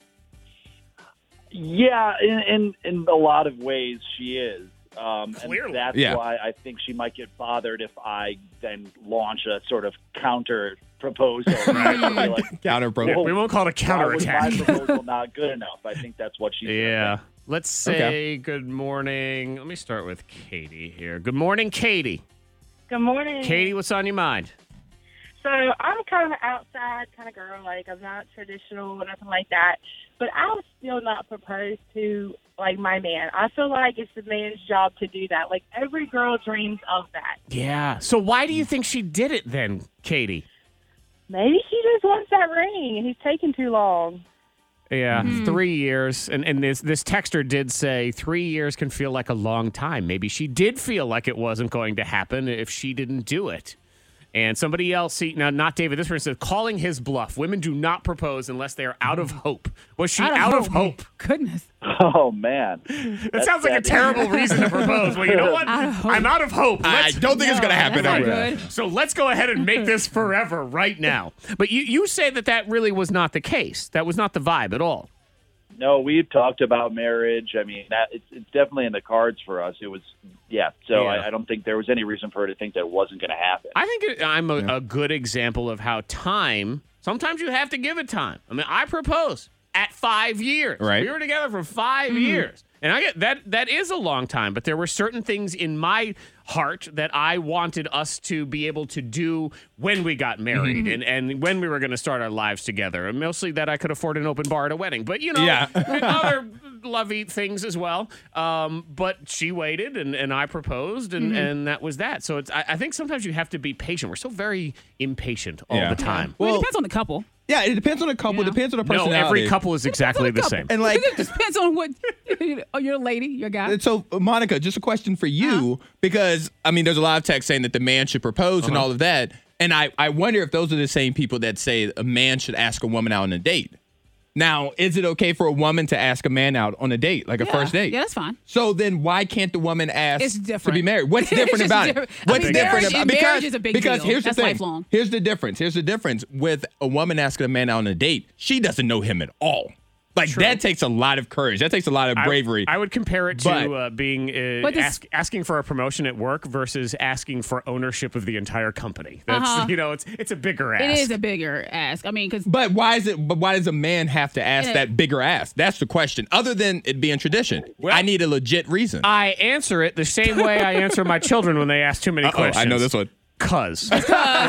Yeah, in in, in a lot of ways she is. Um, Clearly. And that's Yeah. why I think she might get bothered if I then launch a sort of counter proposal. Right? She'll be like, Counter pro. "Whoa, We won't call it a why was my counterattack. proposal not good enough?" I think that's what she's Yeah. Let's say Okay. good morning. Let me start with Katie here. Good morning, Katie. Good morning. Katie, what's on your mind? So I'm kind of an outside kind of girl. Like, I'm not traditional or nothing like that. But I would still not propose to, like, my man. I feel like it's the man's job to do that. Like, every girl dreams of that. Yeah. So why do you think she did it then, Katie? Maybe he just wants that ring, and he's taking too long. Yeah, three years. And, and this, this texter did say three years can feel like a long time. Maybe she did feel like it wasn't going to happen if she didn't do it. And somebody else, see, now not David, this person said, calling his bluff. Women do not propose unless they are out of hope. Was she out, of hope? Goodness. Oh, man. That sounds like a terrible reason to propose. Well, you know what? Out of hope. I'm out of hope. I Let's- don't think it's going to happen. that's not over there. good. So let's go ahead and make this forever right now. But you, you say that that really was not the case. That was not the vibe at all. No, we've talked about marriage. I mean, that it's, it's definitely in the cards for us. It was, yeah. So Yeah. I, I don't think there was any reason for her to think that it wasn't going to happen. I think it, I'm a, a good example of how time, sometimes you have to give it time. I mean, I proposed at five years. Right. We were together for five years. And I get that that is a long time, but there were certain things in my heart that I wanted us to be able to do when we got married and, and when we were going to start our lives together. And mostly that I could afford an open bar at a wedding. But, you know, Yeah. other lovey things as well. Um, but she waited and, and I proposed and, and that was that. So it's I, I think sometimes you have to be patient. We're so very impatient all Yeah. the time. Well, Well- it depends on the couple. Yeah, it depends on the couple. Yeah. It depends on the No, personality. every couple is exactly the couple. same. And like, It just depends on what oh, you're a lady, you're a guy. so Monica, just a question for you, because I mean, there's a lot of texts saying that the man should propose and all of that. And I, I wonder if those are the same people that say a man should ask a woman out on a date. Now, is it okay for a woman to ask a man out on a date, like a Yeah. first date? Yeah, that's fine. So then why can't the woman ask It's to different. be married? What's It's different just about different. it? I What's mean, different marriage- about marriage because, is a big because deal. here's That's the thing. lifelong. Here's the difference. Here's the difference with a woman asking a man out on a date. She doesn't know him at all. Like that takes a lot of courage. That takes a lot of I- bravery. I, would compare it to But- uh, being uh, But this- ask, asking for a promotion at work versus asking for ownership of the entire company. That's Uh-huh. you know, it's it's a bigger ask. It is a bigger ask. I mean, because But why is it? But why does a man have to ask Yeah. that bigger ask? That's the question. Other than it being tradition, I need a legit reason. I answer it the same way I answer my children when they ask too many Uh-oh, questions. I know this one. Cuz. Okay.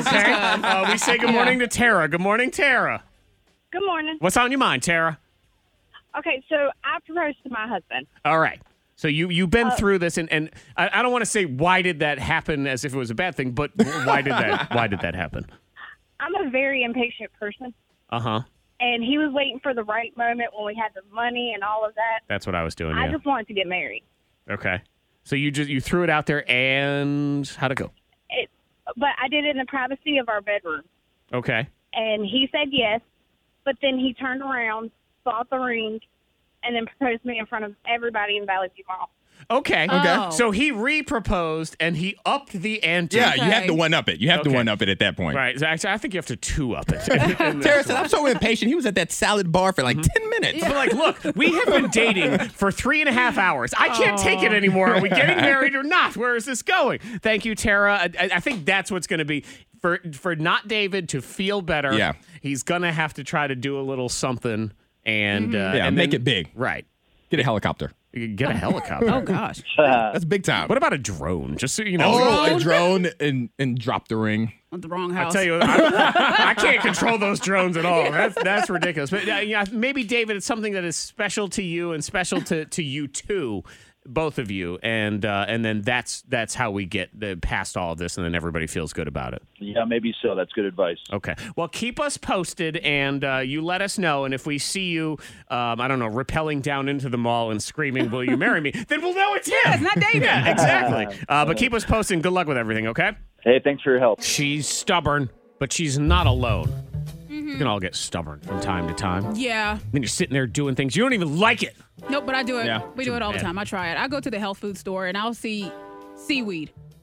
Uh, we say good morning to Tara. Good morning, Tara. Good morning. What's on your mind, Tara? Okay, so I proposed to my husband. All right. So you you've been through this, and, and I, I don't want to say why did that happen as if it was a bad thing, but why did that why did that happen? I'm a very impatient person, Uh huh. and he was waiting for the right moment when we had the money and all of that. That's what I was doing. I Yeah. just wanted to get married. Okay. So you just you threw it out there, and how'd it go? It, but I did it in the privacy of our bedroom, Okay. and he said yes, but then he turned around, bought the ring, and then proposed to me in front of everybody in Valley View Mall. Okay. Okay. So he re-proposed and he upped the ante. Yeah, you have Okay. to one up it. You have Okay. to one up it at that point. Right. So actually, I think you have to two up it. Tara said, I'm so impatient. He was at that salad bar for like ten minutes. But like, look, we have been dating for three and a half hours. I can't take it anymore. Are we getting married or not? Where is this going? Thank you, Tara. I, I think that's what's going to be for for not David to feel better. Yeah. He's going to have to try to do a little something and uh, Yeah, and make then- it big. Right. Get a helicopter. Get a helicopter. oh gosh, That's big time. What about a drone? Just so you know. Oh, a drone and, and drop the ring. the wrong I house. tell you, I, I can't control those drones at all. That's that's ridiculous. But uh, yeah, maybe David, it's something that is special to you and special to, to you too, both of you, and uh, and then that's that's how we get the, past all of this, and then everybody feels good about it. Yeah, maybe so. That's good advice. Okay. Well, keep us posted, and uh, you let us know. And if we see you, um, I don't know, rappelling down into the mall and screaming, "Will you marry me?" then we'll know it's him. it's not David. Yeah, exactly. Uh, but keep us posted. And good luck with everything. Okay. Hey, thanks for your help. She's stubborn, but she's not alone. We can all get stubborn from time to time. Yeah. Then you're sitting there doing things you don't even like it. Nope, but I do it. Yeah. We do it all the bad. time. I try it. I go to the health food store and I'll see seaweed.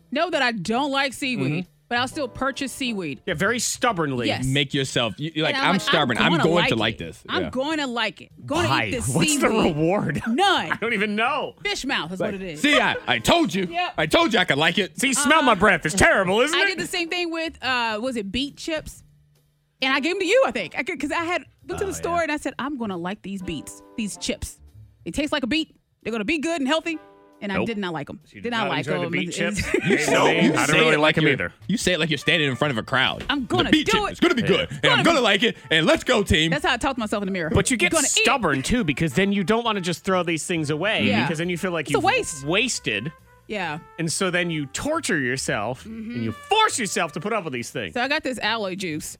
know that I don't like seaweed, but I'll still purchase seaweed. Yeah, very stubbornly. Yes. Make yourself, you, you're like, And I'm, like, stubborn. I'm, gonna going like to it. like this. I'm Yeah. going to like it. Going Why? to eat this What's seaweed. the reward? None. I don't even know. Fish mouth is what it is. See, I, I told you. Yep. I told you I could like it. See, smell my breath. It's terrible, isn't I it? did the same thing with, uh, was it beet chips? And I gave them to you, I think. I Because I had went to the store and I said, I'm going to like these beets, these chips. They taste like a beet. They're going to be good and healthy. And Nope. I did not like them. You Did not like enjoy them. the beet It's- chips? it's- No, I don't say really it like them you're- either. You say it like you're standing in front of a crowd. I'm gonna the beat do chip. it. It's gonna be good, and I'm gonna gonna be- like it. And let's go, team. That's how I talk to myself in the mirror. But you get Gonna eat. stubborn too, because then you don't want to just throw these things away, Yeah. because then you feel like It's a you've waste. wasted, Yeah. and so then you torture yourself and you force yourself to put up with these things. So I got this aloe juice,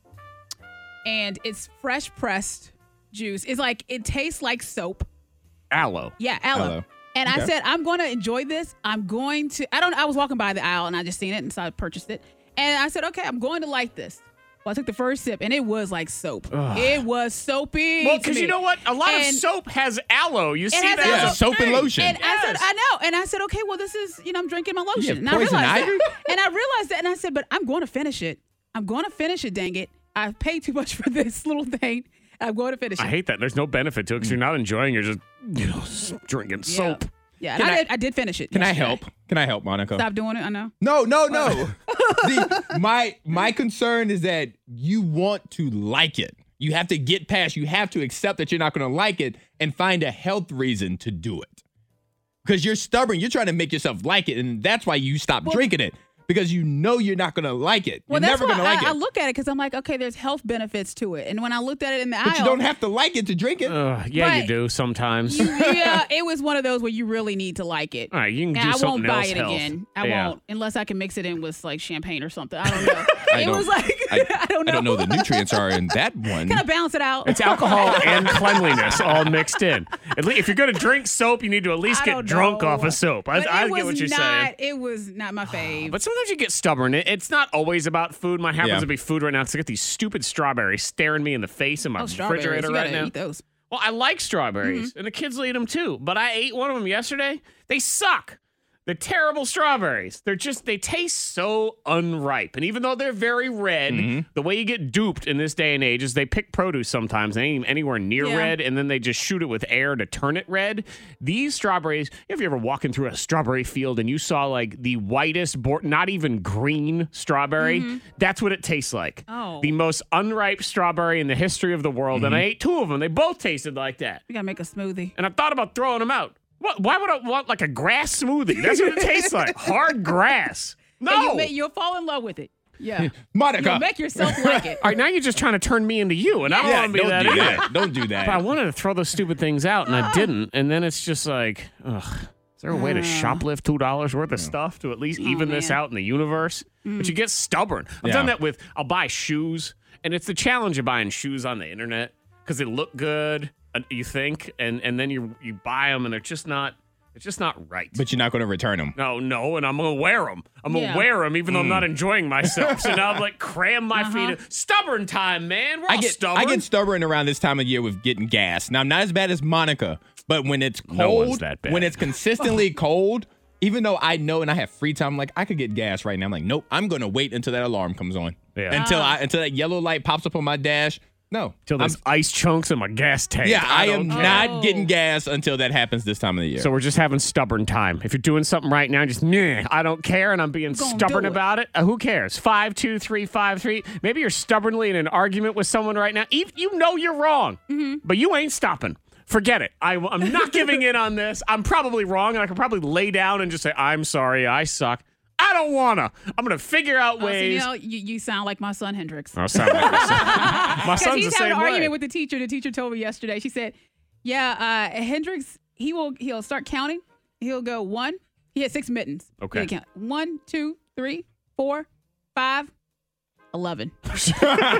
and it's fresh pressed juice. It's like, it tastes like soap. Aloe. Yeah, aloe. Aloe. And I Okay. said, I'm going to enjoy this. I'm going to, I don't, I was walking by the aisle and I just seen it and so I purchased it. And I said, okay, I'm going to like this. Well, I took the first sip and it was like soap. It was soapy. Well, to because me. you know what? A lot of And soap has aloe. You see has that? aloe. Yeah, as a soap and thing. lotion. And I said, Yes. I know. And I said, okay, well, this is, you know, I'm drinking my lotion. have and I poison realized ivy? that. And I realized that. And I said, but I'm going to finish it. I'm going to finish it, dang it. I've paid too much for this little thing. I'm going to finish it. I hate that. There's no benefit to it because you're not enjoying. You're just, you know, s- drinking Yeah. soap. Yeah, Can and I, I- did, I did finish it. Can I yesterday. help? Can I help, Monica? Stop doing it. I know. No, no, no. the, my my concern is that you want to like it. You have to get past. You have to accept that you're not going to like it and find a health reason to do it. Because you're stubborn. You're trying to make yourself like it, and that's why you stop drinking it. Because you know you're not going to like it. Well, you're that's never why going to like I, I it. look at it because I'm like, okay, there's health benefits to it. And when I looked at it in the But aisle, you don't have to like it to drink it. Ugh, yeah, you Right. do sometimes. you- yeah, it was one of those where you really need to like it. All right, you can And do I something won't buy else it health. again. I Yeah. won't unless I can mix it in with like champagne or something. I don't know. I it don't- was like I, I, don't know. I don't know the nutrients are in that one. Kind of balance it out. It's alcohol and cleanliness all mixed in. At least if you're going to drink soap, you need to at least I get don't drunk know. off of soap. I, But I it get was what you're not, saying. It was not my fave. But sometimes you get stubborn. It, it's not always about food. Mine happens Yeah. to be food right now. It's I got these stupid strawberries staring me in the face in my oh, strawberries. refrigerator You right gotta now. eat those. Well, I like strawberries, Mm-hmm. and the kids will eat them too. But I ate one of them yesterday. They suck. They're terrible strawberries. They're just, they taste so unripe. And even though they're very red, Mm-hmm. the way you get duped in this day and age is they pick produce sometimes. They ain't even anywhere near Yeah. red, and then they just shoot it with air to turn it red. These strawberries, if you're ever walking through a strawberry field and you saw like the whitest, bo- not even green strawberry, that's what it tastes like. Oh. The most unripe strawberry in the history of the world. And I ate two of them. They both tasted like that. We gotta make a smoothie. And I thought about throwing them out. What, why would I want like a grass smoothie? That's what it tastes like. Hard grass. No. And you may, you'll fall in love with it. Yeah. Monica. You'll make yourself like it. All right, now you're just trying to turn me into you, and I don't yeah, want to be don't that do either. that. Don't do that. But I wanted to throw those stupid things out, and I didn't. And then it's just like, ugh. Is there a way to shoplift two dollars worth of stuff to at least even this man. out in the universe? But you get stubborn. I've Yeah. done that with, I'll buy shoes, and it's the challenge of buying shoes on the internet because they look good, uh, you think, and, and then you you buy them, and they're just not, it's just not right. But you're not going to return them. No, no, and I'm gonna wear them. I'm gonna Yeah. wear them even though I'm Mm. not enjoying myself. So now I'm like cram my feet in. Stubborn time, man. We're all I get stubborn. I get stubborn around this time of year with getting gas. Now I'm not as bad as Monica, but when it's cold, No one's that bad. when it's consistently cold, even though I know and I have free time, I'm like I could get gas right now. I'm like, nope, I'm gonna wait until that alarm comes on. Yeah. Until I until that yellow light pops up on my dash. No. Till there's I'm- ice chunks in my gas tank. yeah, I, am don't care. not Oh. getting gas until that happens this time of the year. So we're just having stubborn time. If you're doing something right now, just nah, I don't care, and I'm being Gonna stubborn do it. about it. Uh, who cares? Five, two, three, five, three. Maybe you're stubbornly in an argument with someone right now. Even you know you're wrong, Mm-hmm. but you ain't stopping. Forget it. I, I'm not giving in on this. I'm probably wrong, and I could probably lay down and just say, "I'm sorry, I suck." I don't wanna. I'm gonna figure out Oh, so, ways. you know, you, you sound like my son Hendrix. I sound like my son. My Because son's he's the having same an way. argument with the teacher. The teacher told me yesterday. She said, "Yeah, uh, Hendrix, he will he'll start counting. He'll go one. He has six mittens. Okay. He'll count one, two, three, four, five, eleven. and she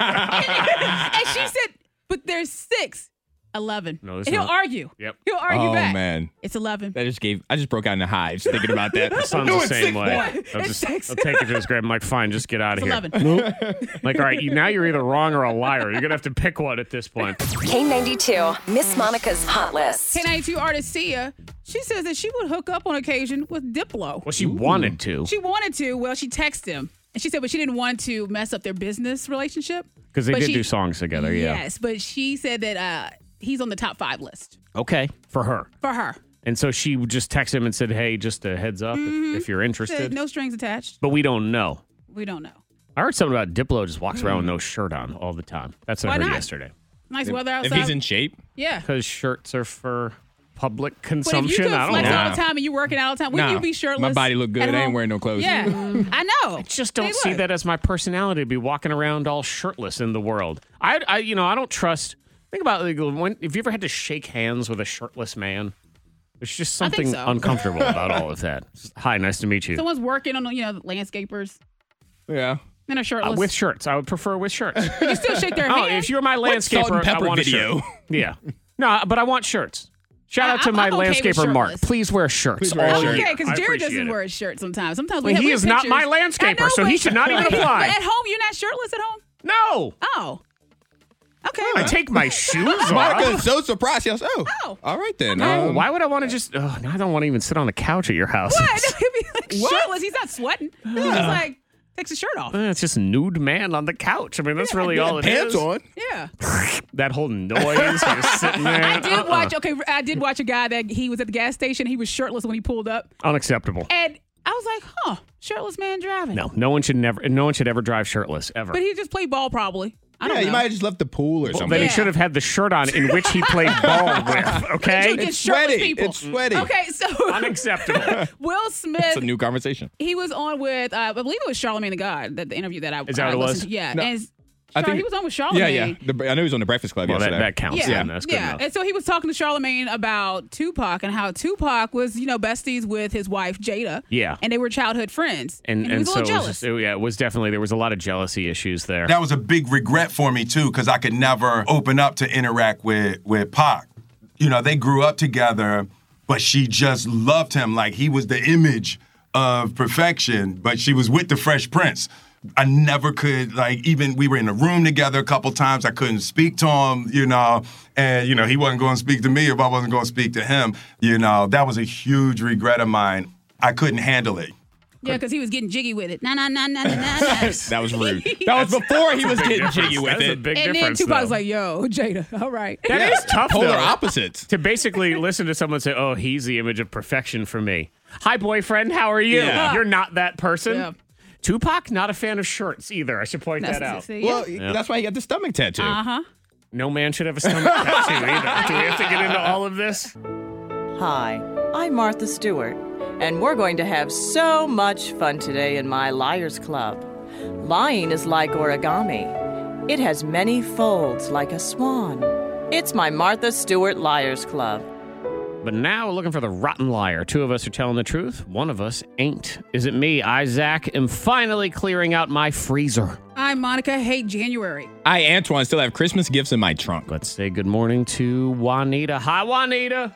said, "But there's six." eleven. No, there's and he'll not. argue. Yep. He'll argue oh back. man. It's eleven. That just gave I just broke out into hives thinking about that. My son's No, the it's same six, way. boy. I'll It's just six. I'll take it to his grave. I'm like, fine, just get out of It's here. eleven. Like, all right, you now you're either wrong or a liar. You're gonna have to pick one at this point. K ninety-two, Miss Monica's Hot List. K ninety-two artist Sia She says that she would hook up on occasion with Diplo. Well, she Ooh. wanted to. She wanted to. Well, she texted him. And she said, but she didn't want to mess up their business relationship. Because they but did she, do songs together, yeah. Yes, but she said that uh, he's on the top five list. Okay, for her. For her. And so she would just text him and said, hey, just a heads up mm-hmm. if, if you're interested. Said no strings attached. But we don't know. We don't know. I heard something about Diplo just walks around with no shirt on all the time. That's what Why I heard not? yesterday. Nice weather outside. If he's in shape? Yeah. Because shirts are for public But if consumption. you could I don't flex know. all the time and you working out all the time, wouldn't Nah, you be shirtless? my body look good. at I ain't home? wearing no clothes. Yeah, I know. I just don't They see would. that as my personality to be walking around all shirtless in the world. I, I you know, I don't trust. Think about like, when, if you ever had to shake hands with a shirtless man. There's just I think something so. uncomfortable about all of that. Hi, nice to meet you. Someone's working on, you know, landscapers. Yeah. And a shirtless. Uh, with shirts. I would prefer with shirts. But you still shake their Oh, hand. if you're my What salt landscaper, and pepper I want video? a shirt. Yeah. No, but I want shirts. Shout I- out to I'm- my I'm okay with landscaper, Mark. shirtless. Please wear shirts. Please wear a all shirt. year. Okay, because I Jared appreciate doesn't it. wear his shirt sometimes. Sometimes we Well, have he we is have not my pictures. landscaper, I know, so he but- should not even but apply. At home, you're not shirtless at home? No. Oh. Okay. I take my shoes off. Monica's so surprised. She goes, oh, Oh. all right then. No, Um, why would I want to just? Oh, now I don't want to even sit on the couch at your house. What? He'd be like What? shirtless. He's not sweating. He's just like takes his shirt off. Eh, It's just nude man on the couch. I mean, that's really yeah, all it pants is. on. Yeah. That whole noise, just sitting there. I did Uh-uh. watch. Okay, I did watch a guy that he was at the gas station. He was shirtless when he pulled up, Unacceptable. and I was like, "Huh, shirtless man driving." No, no one should never. No one should ever drive shirtless ever. but he just played ball probably. I don't Yeah, know. you might have just left the pool or Well, something. then Yeah. he should have had the shirt on in which he played ball with. Okay, It's It's shirtless sweaty. people. It's sweaty. Okay, so unacceptable. Will It's Smith, a new conversation. he was on with, uh, I believe it was Charlamagne the God, that the interview that I Is that I what it was? listened to. Yeah, No, and I Char- think- he was on with Yeah, Charlamagne. yeah. The, I know he was on the Breakfast Club Well, that, yesterday. that counts. Yeah, Yeah, that's good yeah. enough. And so he was talking to Charlamagne about Tupac and how Tupac was, you know, besties with his wife Jada. Yeah. and they were childhood friends. And he and was a so little it was, jealous. just, it- yeah, it was definitely there was a lot of jealousy issues there. That was a big regret for me too, because I could never open up to interact with with Pac. You know, they grew up together, but she just loved him like he was the image of perfection. But she was with the Fresh Prince. I never could, like, even we were in a room together a couple times. I couldn't speak to him, you know, and, you know, he wasn't going to speak to me if I wasn't going to speak to him. You know, that was a huge regret of mine. I couldn't handle it. Yeah, because he was getting jiggy with it. Nah, nah, nah, nah, nah, nah. That was rude. That was before he was Big getting difference. jiggy with That's a it. big And then difference. Tupac though. was like, yo, Jada, all right. That is tough, Polar though. opposites. To basically listen to someone say, "Oh, he's the image of perfection for me." Hi, boyfriend. How are you? Yeah. You're not that person. Yeah. Tupac, not a fan of shirts either. I should point that That's- out. see, Well, yeah. that's why he got the stomach tattoo. Uh-huh. No man should have a stomach tattoo either. Do we have to get into all of this? Hi, I'm Martha Stewart, and we're going to have so much fun today in my Liars Club. Lying is like origami. It has many folds like a swan. It's my Martha Stewart Liars Club. But now we're looking for the rotten liar. Two of us are telling the truth. One of us ain't. Is it me? I, Zach, am finally clearing out my freezer. I, Monica, hate January. I, Antoine, still have Christmas gifts in my trunk. Let's say good morning to Juanita. Hi, Juanita.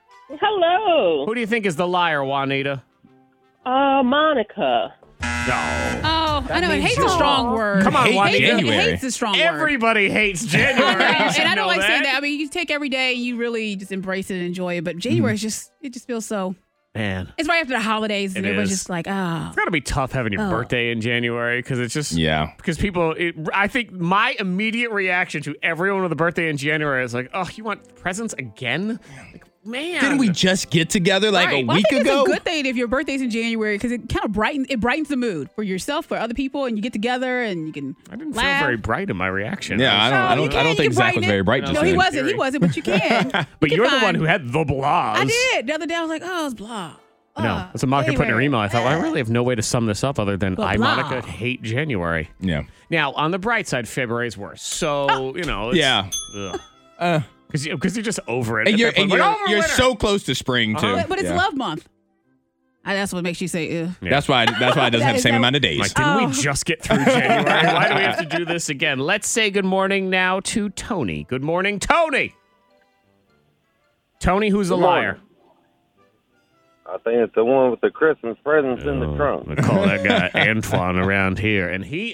Hello. Who do you think is the liar, Juanita? Uh, Monica. No. Oh, I know. And means hate's a you're- strong word. Come on, Hate Juanita. Hate, January. hate's a strong word. Everybody hates January. I know, You should and I don't know like that. saying that. I mean, you take every day and you really just embrace it and enjoy it. But January is just, it just feels so. Man. It's right after the holidays, and It everybody's is. just like, ah. It's got to be tough having your Oh. birthday in January because it's just Yeah. because people. It, I think my immediate reaction to everyone with a birthday in January is like, oh, you want presents again? Like, man, Didn't we just get together like Right. a Well, week I think ago? it's a good thing if your birthday's in January because it kind of brightens it brightens the mood for yourself, for other people, and you get together and you can. I didn't laugh. feel very bright in my reaction. Yeah, I don't. I Oh, you don't. I can, don't you think can Zach was brighten very it. bright No, just No, he then. wasn't. He wasn't, but you can. But You you're can the one find- who had the blahs. I did. The other day, I was like, oh, it's blah. No, Uh, that's a Monica put in her January. email. I thought, well, I really have no way to sum this up other than Blah, I, blah. Monica, hate January. Yeah. Now, on the bright side, February's worse. So, Oh. you know, it's, Yeah. Uh, Because you, 'cause you're just over it. and at you're that point. and you're, Like, oh, we're you're winter. so close to spring too. Uh-huh. But, but it's Yeah. love month. I, that's what makes you say, ew. Yeah. That's why. That's why it doesn't That have the is same that- amount of days. Like, didn't Oh. we just get through January? Why do we have to do this again? Let's say good morning now to Tony. Good morning, Tony. Tony, who's the Good morning. liar? I think it's the one with the Christmas presents in the trunk. We call that guy Antoine around here, and he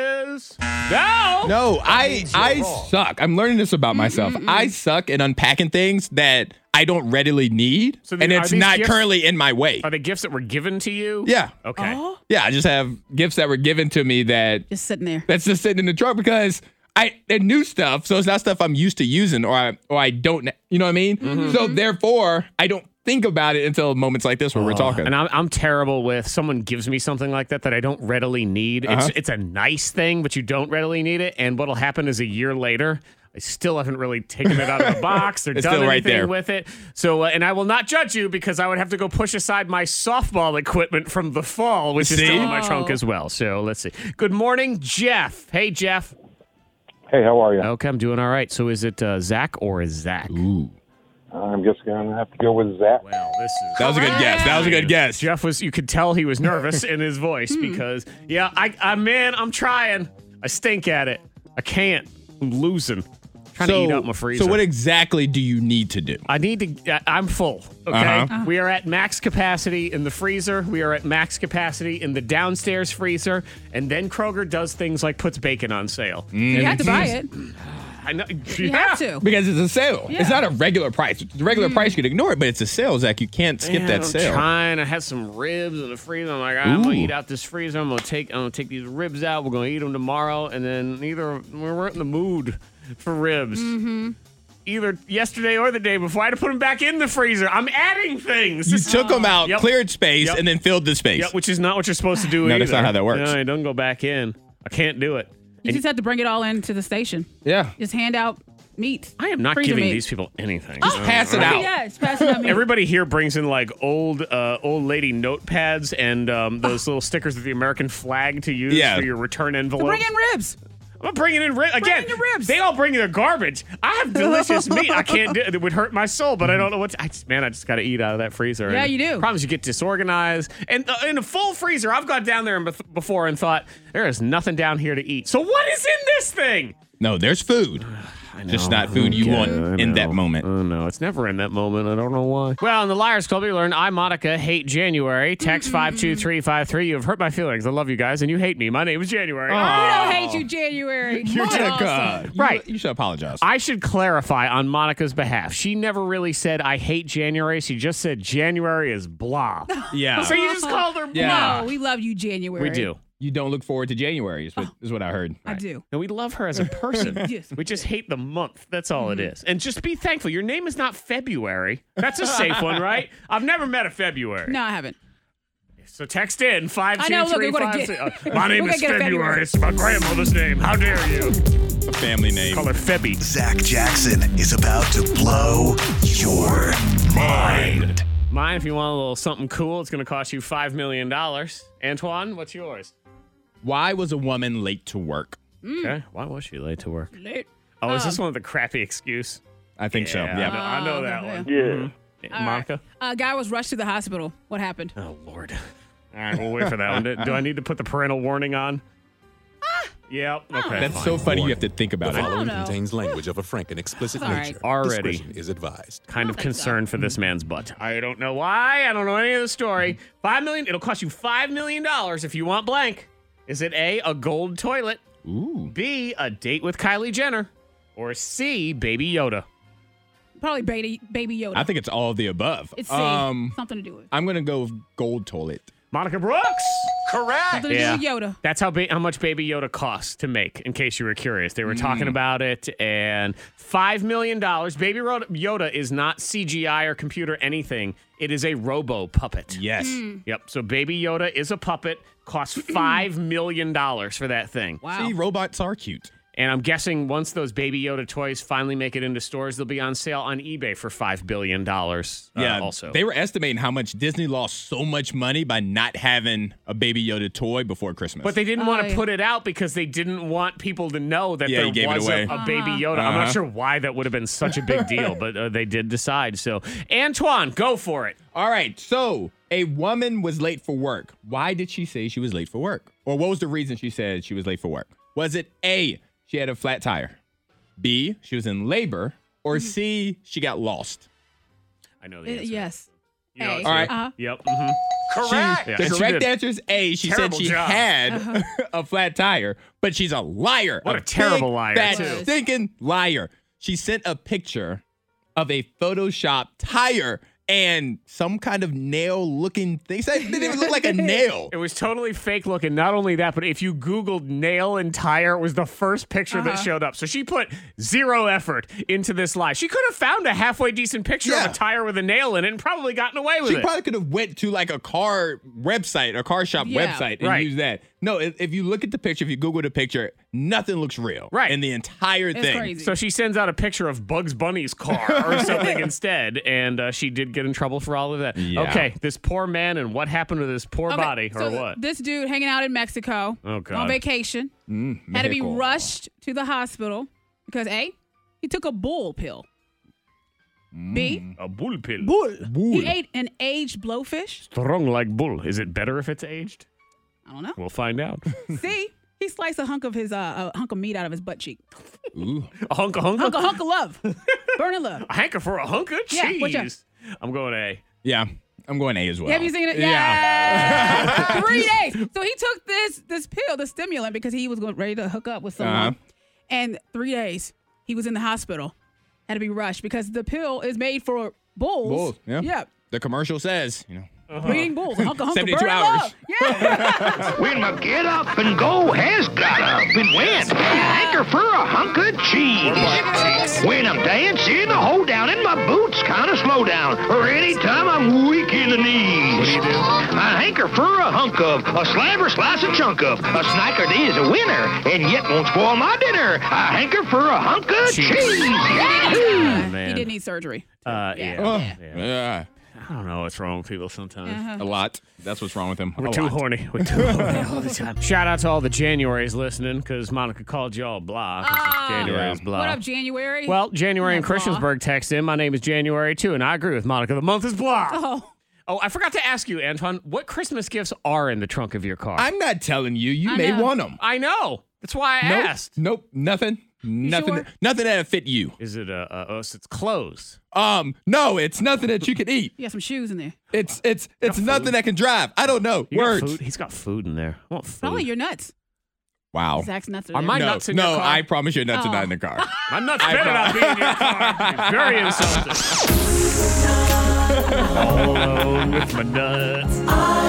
is no, No, I I suck. I'm learning this about myself. I suck at unpacking things that I don't readily need, So the- and are it's these not gifts- currently in my way. Are they gifts that were given to you? Yeah. Okay. Yeah, I just have gifts that were given to me that Just sitting there. that's just sitting in the trunk because I they're new stuff, so it's not stuff I'm used to using or I or I don't, you know what I mean? Mm-hmm. So therefore, I don't think about it until moments like this where we're talking. And I'm, I'm terrible with someone gives me something like that that I don't readily need. Uh-huh. It's it's a nice thing, but you don't readily need it. And what'll happen is a year later, I still haven't really taken it out of the box or It's done still right anything there. with it. So, uh, and I will not judge you because I would have to go push aside my softball equipment from the fall, which is See? still in my trunk as well. So let's see. Good morning, Jeff. Hey, Jeff. Hey, how are you? Okay, I'm doing all right. So is it uh, Zach or is Zach? Ooh. I'm just going to have to go with Zach. Well, this is That was a good guess. That was a good guess. Jeff was, you could tell he was nervous in his voice because, yeah, I, I, man, I'm trying. I stink at it. I can't. I'm losing. Trying so, to eat out my freezer. So what exactly do you need to do? I need to, uh, I'm full, okay? Uh-huh. We are at max capacity in the freezer. We are at max capacity in the downstairs freezer. And then Kroger does things like puts bacon on sale. Mm. You have to buy it. I know. You have to. Because it's a sale. Yeah. It's not a regular price. It's a regular price, you can ignore it, but it's a sale, Zach. You can't skip Man, that I'm sale. trying. I had some ribs in the freezer. I'm like, I'm gonna Ooh. eat out this freezer. I'm gonna take. I'm gonna take these ribs out. We're gonna eat them tomorrow, and then neither we weren't in the mood for ribs. Mm-hmm. Either yesterday or the day before. I had to put them back in the freezer. I'm adding things. You took them out, Yep. cleared space, Yep. and then filled the space. Yep, which is not what you're supposed to do. No, either. that's not how that works. No, it doesn't go back in. I can't do it. You just have to bring it all into the station. Yeah. Just hand out meat. I am not Freezer giving meat. these people anything. Just pass it Uh, out. Yeah, it's passing out meat. Everybody here brings in like old uh, old lady notepads and um, those little stickers with the American flag to use Yeah. for your return envelope. Bring in ribs. I'm bringing in ribs again. in your ribs. They all bring their garbage. I have delicious meat. I can't do it. It would hurt my soul, but I don't know what. To, I just, man, I just got to eat out of that freezer. Yeah, And you do. Problem is, you get disorganized. And uh, in a full freezer, I've gone down there and bef- before and thought there is nothing down here to eat. So what is in this thing? No, there's food. Just not food you Yeah, want I in know. that moment. Oh, no, it's never in that moment. I don't know why. Well, in the Liars Club, you learn I, Monica, hate January. Text five two three five three. You have hurt my feelings. I love you guys, and you hate me. My name is January. I don't hate you, January. You're You're just, uh, awesome. you- Right. You should apologize. I should clarify on Monica's behalf. She never really said, I hate January. She just said, January is blah. yeah. So you just called her blah. Yeah. No, we love you, January. We do. You don't look forward to January, is what, is what I heard. I do. And we love her as a person. Yes. We just hate the month. That's all it is. And just be thankful. Your name is not February. That's a safe one, right? I've never met a February. No, I haven't. So text in five I two know, look, three we're gonna five get- six. Uh, My name we're is gonna get a February. February. It's my grandmother's name. How dare you? A family name. Call her Febby. Zach Jackson is about to blow your mind. Mine, if you want a little something cool, it's going to cost you five million dollars. Antoine, what's yours? Why was a woman late to work? Okay. Why was she late to work? Late. Oh, is this Um, one of the crappy excuse? I think so. Yeah, Yeah. I know, I know Oh, that okay. one. Yeah. Mhm. All right. Monica? A guy was rushed to the hospital. What happened? Oh, Lord. All right, we'll wait for that one. Do, do I need to put the parental warning on? Yep. Okay. That's fine. so funny you have to think about The it. following know. contains language of a frank and explicit All right. nature. Already. Discretion is advised. Kind of think so. concerned for this man's butt. I don't know why. I don't know any of the story. Five million. It'll cost you five million dollars if you want blank. Is it A, a gold toilet? Ooh. B, a date with Kylie Jenner? Or C, Baby Yoda? Probably baby, baby Yoda. I think it's all of the above. it's C. Um, Something to do with it. I'm going to go with gold toilet. Monica Brooks? Correct. Something to Yeah. do with Yoda. That's how ba- how much Baby Yoda costs to make, in case you were curious. They were talking about it, and five million dollars. Baby Ro- Yoda is not C G I or computer anything. It is a robo puppet. Yes. Yep. So Baby Yoda is a puppet. Costs five million dollars for that thing. Wow. See, robots are cute. And I'm guessing once those Baby Yoda toys finally make it into stores, they'll be on sale on eBay for five billion dollars. Uh, Yeah. also. They were estimating how much Disney lost so much money by not having a Baby Yoda toy before Christmas. But they didn't Oh, want to yeah. put it out because they didn't want people to know that Yeah, he gave there it was a, away. a Baby Yoda. I'm Uh-huh. not sure why that would have been such a big deal, but uh, they did decide. So, Antoine, go for it. All right, so a woman was late for work. Why did she say she was late for work? Or what was the reason she said she was late for work? Was it A, she had a flat tire? B, she was in labor? Or C, she got lost? I know Uh, the answer. yes. You know, A. so- All right. Uh-huh. Yep. Mm-hmm. She- Yeah, the and she correct did. answer is A. She Terrible said she job. had Uh-huh. a flat tire, but she's a liar. What a terrible big, liar, fat, too. stinking liar. She sent a picture of a Photoshop tire and some kind of nail-looking thing. It didn't even look like a nail. It was totally fake looking. Not only that, but if you Googled nail and tire, it was the first picture that Uh-huh. showed up. So she put zero effort into this lie. She could have found a halfway decent picture Yeah. of a tire with a nail in it and probably gotten away with She it. probably could have went to like a car website, a car shop Yeah. website, and Right. used that. No, if, if you look at the picture, if you Google the picture, nothing looks real. Right. In the entire It's thing. crazy. So she sends out a picture of Bugs Bunny's car or something instead, and uh, she did get in trouble for all of that. Yeah. Okay, this poor man and what happened to this poor Okay, body or so what? This dude hanging out in Mexico Oh, God. on vacation Mm, had to be Mexico. rushed to the hospital because A, he took a bull pill. B, A bull pill. bull. He ate an aged blowfish. Strong like bull. Is it better if it's aged? I don't know. We'll find out. C, he sliced a hunk of his uh, a hunk of meat out of his butt cheek. Ooh. A hunk of hunk Hunk of hunk of love, burning love. A hanker for a hunk of Yeah, cheese. what's up? I'm going A. Yeah, I'm going A as well. Have you seen it? Yeah. Yeah. Three days. So he took this this pill, the stimulant, because he was going ready to hook up with someone. Uh-huh. And three days he was in the hospital, had to be rushed because the pill is made for bulls. Bulls, yeah. Yeah. The commercial says, you know. Breeding bulls. A hunk of hunk of seventy-two burning hours. love. Yeah. When my get up and go has got up and went, hanker for a hunk of cheese. When I'm dancing, I hold down and my boots kind of slow down, or anytime I'm weak in the knees. What do you do? I hanker for a hunk of, a slab or slice a chunk of, a snicker D is a winner, and yet won't spoil my dinner. I hanker for a hunk of Cheese. cheese. Yahoo! Man. He did need surgery. Uh, yeah. Oh, yeah. yeah. I don't know what's wrong with people sometimes. Uh-huh. A lot. That's what's wrong with him. We're A too lot. horny. We're too horny all the time. Shout out to all the Januaries listening because Monica called y'all blah. 'cause Ah. January is blah. What up, January? Well, January in Yeah, blah. Christiansburg text in. My name is January too, and I agree with Monica. The month is blah. Oh. Oh, I forgot to ask you, Antoine, what Christmas gifts are in the trunk of your car? I'm not telling you. You I may know. want them. I know. That's why I Nope. asked. Nope. Nothing. Nothing. sure? Nothing that'll fit you. Is it uh, uh oh, so it's clothes? Um. No, it's nothing that you can eat. You got some shoes in there. It's it's it's nothing that can drive. I don't know. You got Words. food? He's got food in there. I want food. Probably your nuts. Wow. Zach's nuts are Are there. my no, nuts in no, your car? I promise your nuts Oh. are not in the car. My nuts I better not be in your car. You're very insulting. All alone with my nuts.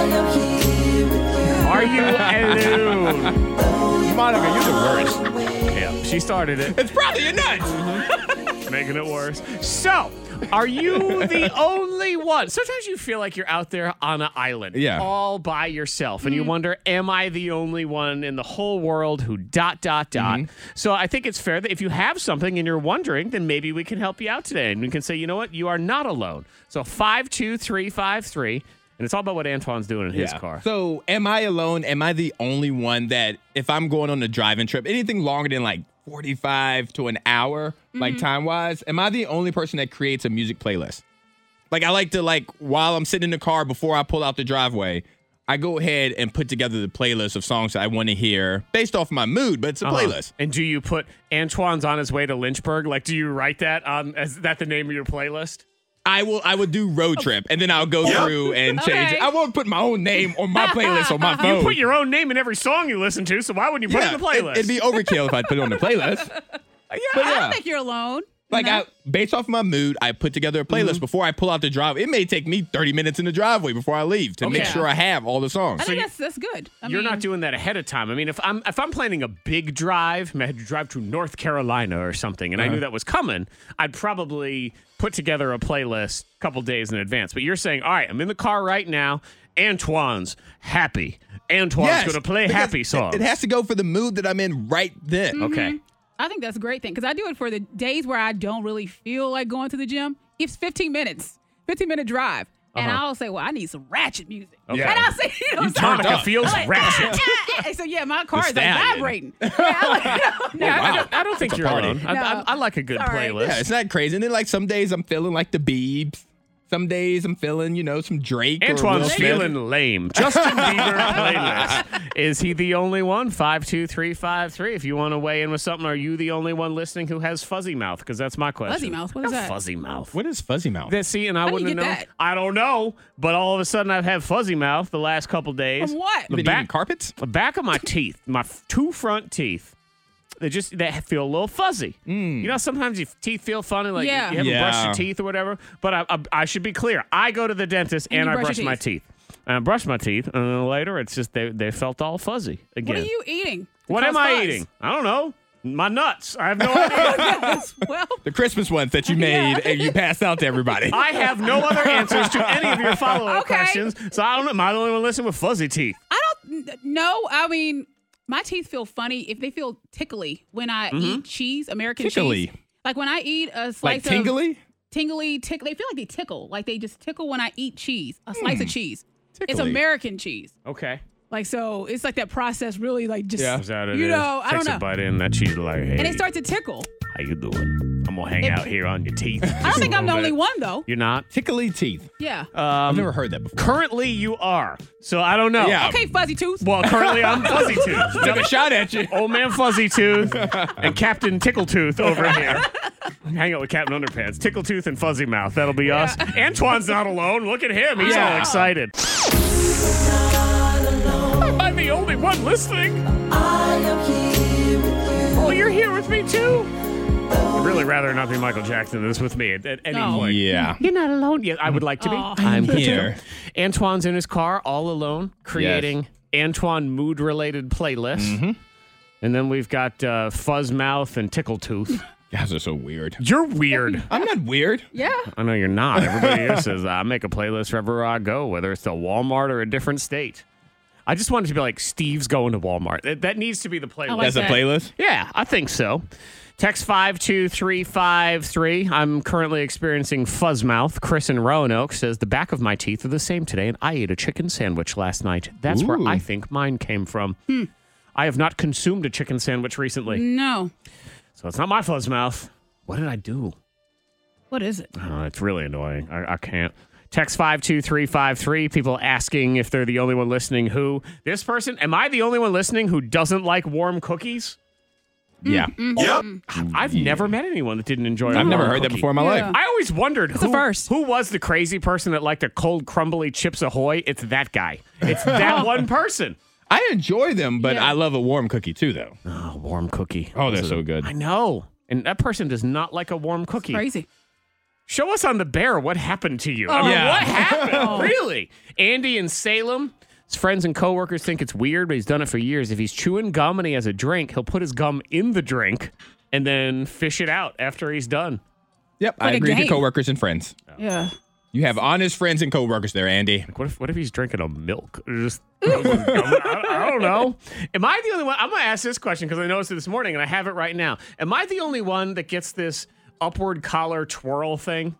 Are you alone? Monica, you're the worst. Yeah, she started it. It's probably your nuts. Making it worse. So, are you the only one? Sometimes you feel like you're out there on an island, Yeah. all by yourself, and you wonder, am I the only one in the whole world who dot, dot, dot? So I think it's fair that if you have something and you're wondering, then maybe we can help you out today. And we can say, you know what? You are not alone. So five two three five three. And it's all about what Antoine's doing in his Yeah. car. So, am I alone? Am I the only one that if I'm going on a driving trip, anything longer than like forty-five to an hour, like time wise, am I the only person that creates a music playlist? Like, I like to, like, while I'm sitting in the car before I pull out the driveway, I go ahead and put together the playlist of songs that I want to hear based off my mood, but it's a Uh-huh. playlist. And do you put Antoine's on his way to Lynchburg? Like, do you write that on? Is that the name of your playlist? I will I would do road trip, and then I'll go through and change Okay. it. I won't put my own name on my playlist on my phone. You put your own name in every song you listen to, so why wouldn't you put it in the playlist? It, would be overkill if I put it on the playlist. Yeah, But I yeah. don't think you're alone. Like, No. I, based off my mood, I put together a playlist Mm-hmm. before I pull out the drive. It may take me thirty minutes in the driveway before I leave to make Okay. sure I have all the songs. I think you- that's that's good. I You're mean, not doing that ahead of time. I mean, if I'm if I'm planning a big drive, I had to drive to North Carolina or something, and I Uh-huh. knew that was coming, I'd probably put together a playlist a couple days in advance. But you're saying, all right, I'm in the car right now. Antoine's happy. Antoine's Yes, going to play because happy it- songs. It has to go for the mood that I'm in right then. Okay. I think that's a great thing because I do it for the days where I don't really feel like going to the gym. It's fifteen minutes, fifteen minute drive. And Uh-huh. I'll say, well, I need some ratchet music. Okay. And I'll say, you know, You what I'm Monica saying? feels I'm like, ratchet. so yeah, my car The is like stallion. vibrating. Yeah, I'm like, no, Yeah, I, no. don't, I don't think It's a you're party. alone. I, I, No. I like a good All right. playlist. Yeah, it's not crazy. And then, like, some days I'm feeling like the Biebs. Some days I'm feeling, you know, some Drake. or Antoine's Will Smith. feeling lame. Justin Bieber playlist. Is he the only one? five two three five three. If you want to weigh in with something, are you the only one listening who has fuzzy mouth? Because that's my question. Fuzzy mouth? What is that? Fuzzy mouth. What is fuzzy mouth? That, see, and I How do wouldn't you have known. get that? I don't know, but all of a sudden I've had fuzzy mouth the last couple days. From what? The Been back eating carpets? The back of my teeth, my f- two front teeth. They just they feel a little fuzzy. You know, sometimes your teeth feel funny, like Yeah. you haven't Yeah. brushed your teeth or whatever. But I, I, I should be clear. I go to the dentist and, And you I brush brush your my teeth. teeth. And I brush my teeth, and then later it's just they they felt all fuzzy again. What are you eating? to What cause am I fuzz? eating? I don't know. My nuts. I have no idea. Yes, well, The Christmas ones that you made and you passed out to everybody. I have no other answers to any of your follow-up Okay. questions, so I don't know. Am I the only one listening with fuzzy teeth? I don't know. I mean, my teeth feel funny if they feel tickly when I eat cheese, American Tickly. cheese. Like when I eat a slice Like of tingly? tingly, tickle. They feel like they tickle. Like they just tickle when I eat cheese, a slice of cheese. It's Tickly. American cheese. Okay. Like, so it's like that process really like just, Yeah. Is that it you is? know, I Takes don't a know. bite in that cheese like, hey, And they start to tickle. how you doing? I'm gonna hang If- out here on your teeth. I don't think I'm the only one though. You're not. Tickly teeth. Yeah. Um, I've never heard that before. Currently, you are. So I don't know. Yeah. Okay, fuzzy tooth. Well, currently I'm Fuzzy Tooth. Took a shot at you. Old man Fuzzy Tooth and Captain Tickle Tooth over here. Hang out with Captain Underpants. Tickle Tooth and Fuzzy Mouth. That'll be us. Antoine's not alone. Look at him. He's Yeah. all excited. Am I the only one listening? Oh, you're here with me too? I'd really rather not be Michael Jackson than this with me at, at any No. point. Yeah. You're not alone yet. I would like to be. Oh. I'm here. Antoine's in his car all alone, creating Antoine mood-related playlist. Mm-hmm. And then we've got uh, Fuzz Mouth and Tickle Tooth. Guys are so weird. You're weird. I'm not weird. Yeah. I know you're not. Everybody here says I make a playlist wherever I go, whether it's to Walmart or a different state. I just want it to be like Steve's going to Walmart. That, that needs to be the playlist. like That's a that. playlist? Yeah, I think so. Text five two three five three. I'm currently experiencing fuzz mouth. Chris in Roanoke says the back of my teeth are the same today, and I ate a chicken sandwich last night. That's where Ooh. I think mine came from. I have not consumed a chicken sandwich recently, No. so it's not my fuzz mouth. What did I do? What is it? Oh, it's really annoying. I, I can't. Text five two three five three. People asking if they're the only one listening. Who? This person? Am I the only one listening who doesn't like warm cookies? Yeah. Yep. I've never met anyone that didn't enjoy. a I've never warm heard that cookie. before in my Yeah. life. I always wondered It's who, a first. who was the crazy person that liked a cold, crumbly Chips Ahoy. It's that guy. It's that one person. I enjoy them, but Yeah. I love a warm cookie too, though. Oh, warm cookie. Oh, they're so good. I know. And that person does not like a warm cookie. Crazy. Show us on the bear what happened to you. I Oh. mean, Yeah. what happened? Really? Andy in Salem, his friends and coworkers think it's weird, but he's done it for years. If he's chewing gum and he has a drink, he'll put his gum in the drink and then fish it out after he's done. Yep, I Like a agree with your game. coworkers and friends. Yeah. You have honest friends and coworkers there, Andy. Like, what if what if he's drinking a milk? Or just I, I don't know. Am I the only one? I'm gonna ask this question because I noticed it this morning and I have it right now. Am I the only one that gets this upward collar twirl thing?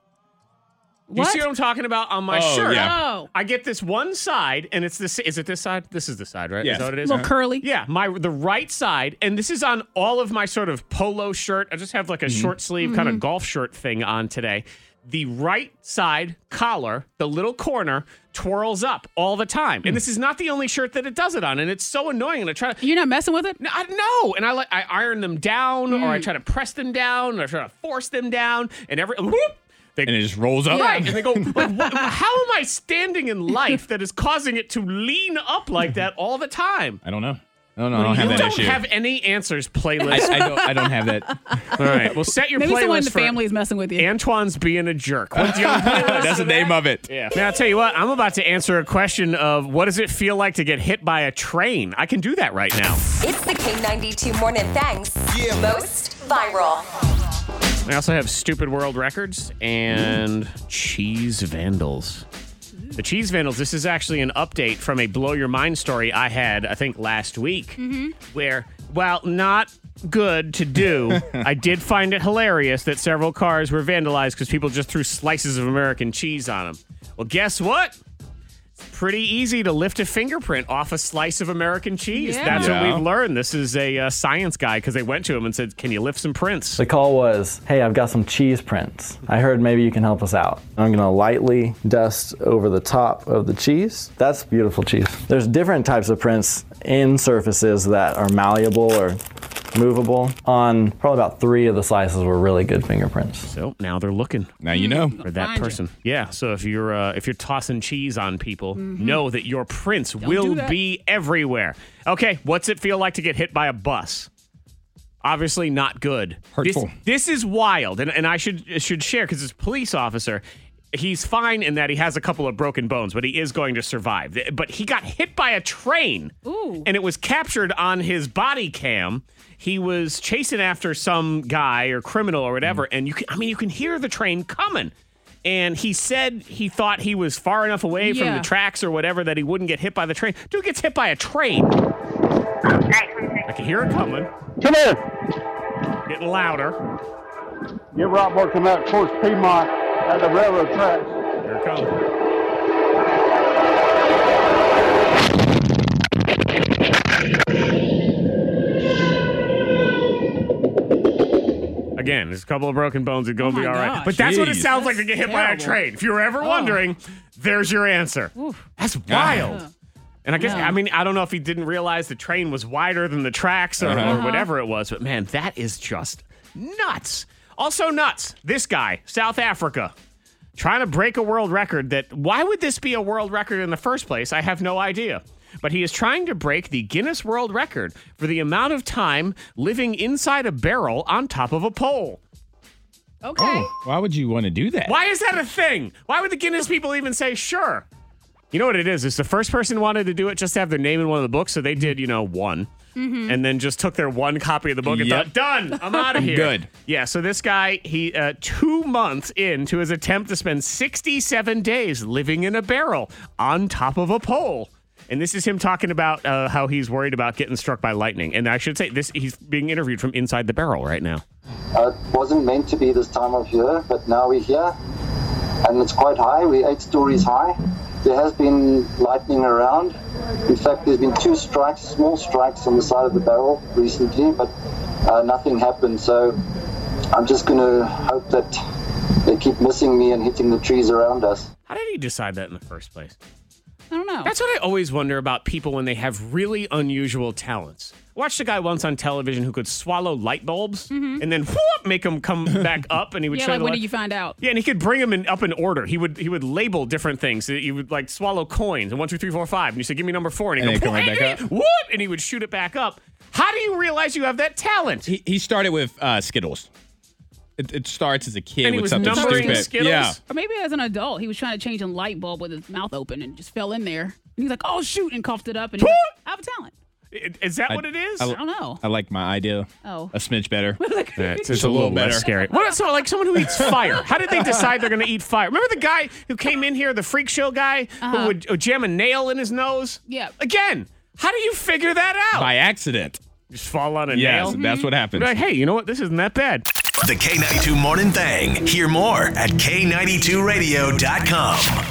You What? see what I'm talking about on my Oh, shirt? yeah. Oh. I get this one side, and it's this. Is it this side? This is the side, right? Yes. Is that what it is? A little curly. Yeah, my the right side, and this is on all of my sort of polo shirt. I just have like a short sleeve kind of golf shirt thing on today. The right side collar, the little corner, twirls up all the time, and this is not the only shirt that it does it on, and it's so annoying. And I try to. You're not messing with it? No, I know, and I like I iron them down, or I try to press them down, or I try to force them down, and every whoop, they And it just rolls up. right, and they go. Like, what, how am I standing in life that is causing it to lean up like that all the time? I don't know. I don't know. I don't have you that don't issue. have any answers. I, Playlist. I don't. I don't have that. All right, well, set your Maybe playlist someone in the for family is messing with you. Antoine's being a jerk. What's your playlist? That's the for name that? of it. Yeah. Now, I'll tell you what, I'm about to answer a question of what does it feel like to get hit by a train? I can do that right now. It's the K ninety-two Morning Thangs. Most viral. I also have Stupid World Records and Cheese Vandals. The Cheese Vandals, this is actually an update from a Blow Your Mind story I had, I think, last week, where, while not good to do, I did find it hilarious that several cars were vandalized because people just threw slices of American cheese on them. Well, guess what? Pretty easy to lift a fingerprint off a slice of American cheese. Yeah. That's Yeah. what we've learned. This is a uh, science guy because they went to him and said, can you lift some prints? The call was, hey, I've got some cheese prints. I heard maybe you can help us out. I'm gonna lightly dust over the top of the cheese. That's beautiful cheese. There's different types of prints in surfaces that are malleable or movable. On probably about three of the slices were really good fingerprints. So now they're looking. Now you know. For that Find person. Yeah. So if you're uh, if you're tossing cheese on people, Mm-hmm. know that your prints do will that. be everywhere. Okay, what's it feel like to get hit by a bus? Obviously not good. Hurtful. This, this is wild, and, and I should should share because as a police officer, he's fine in that he has a couple of broken bones, but he is going to survive. But he got hit by a train, Ooh. and it was captured on his body cam. He was chasing after some guy or criminal or whatever, and you can, I mean, you can hear the train coming. And he said he thought he was far enough away from Yeah. the tracks or whatever that he wouldn't get hit by the train. Dude gets hit by a train. I can hear it coming. Come here. Getting louder. Get right working that towards Piedmont at the railroad tracks. Here it comes. Again, there's a couple of broken bones. It's going to Oh be my all right. gosh. But that's what it Jeez. sounds like to get hit by a terrible. train. If you were ever Oh. wondering, there's your answer. That's wild. Yeah. And I guess, Yeah. I mean, I don't know if he didn't realize the train was wider than the tracks or, Uh-huh. or whatever it was, but man, that is just nuts. Also nuts. This guy, South Africa, trying to break a world record that, why would this be a world record in the first place? I have no idea. But he is trying to break the Guinness World Record for the amount of time living inside a barrel on top of a pole. Okay. Oh, why would you want to do that? Why is that a thing? Why would the Guinness people even say, sure? You know what it is? It's the first person wanted to do it just to have their name in one of the books, so they did, you know, one. Mm-hmm. And then just took their one copy of the book and Yep. thought, done, I'm out of here. Good. Yeah, so this guy, he uh, two months into his attempt to spend sixty-seven days living in a barrel on top of a pole. And this is him talking about uh, how he's worried about getting struck by lightning. And I should say, this he's being interviewed from inside the barrel right now. Uh, it wasn't meant to be this time of year, but now we're here, and it's quite high. We're eight stories high. There has been lightning around. In fact, there's been two strikes, small strikes on the side of the barrel recently, but uh, nothing happened. So I'm just going to hope that they keep missing me and hitting the trees around us. How did he decide that in the first place? I don't know. That's what I always wonder about people when they have really unusual talents. I watched a guy once on television who could swallow light bulbs and then whoop, make them come back up, and he would Mm-hmm. Yeah, show like the when light- did you find out? Yeah, and he could bring them in, up in order. He would he would label different things. So he would like swallow coins and one, two, three, four, five. And you said, "Give me number four," and he'd And go, they come right back up. whoop, and he would shoot it back up. How do you realize you have that talent? He, he started with uh, Skittles. It, it starts as a kid And he with was something numbering stupid. the Skittles? Yeah. Or maybe as an adult, he was trying to change a light bulb with his mouth open and just fell in there. And he's like, oh, shoot, and coughed it up. And he's like, I have a talent. Is that I- what it is? I don't know. I like my idea. Oh. A smidge better. Yeah, it's Just a little better. less scary. What, so, like someone who eats fire. How did they decide they're going to eat fire? Remember the guy who came in here, the freak show guy, Uh-huh. who would uh, jam a nail in his nose? Yeah. Again, how do you figure that out? By accident. Just fall on a Yes, nail? that's what happens. Be like, hey, you know what? This isn't that bad. The K ninety-two Morning Thing. Hear more at K ninety-two radio dot com.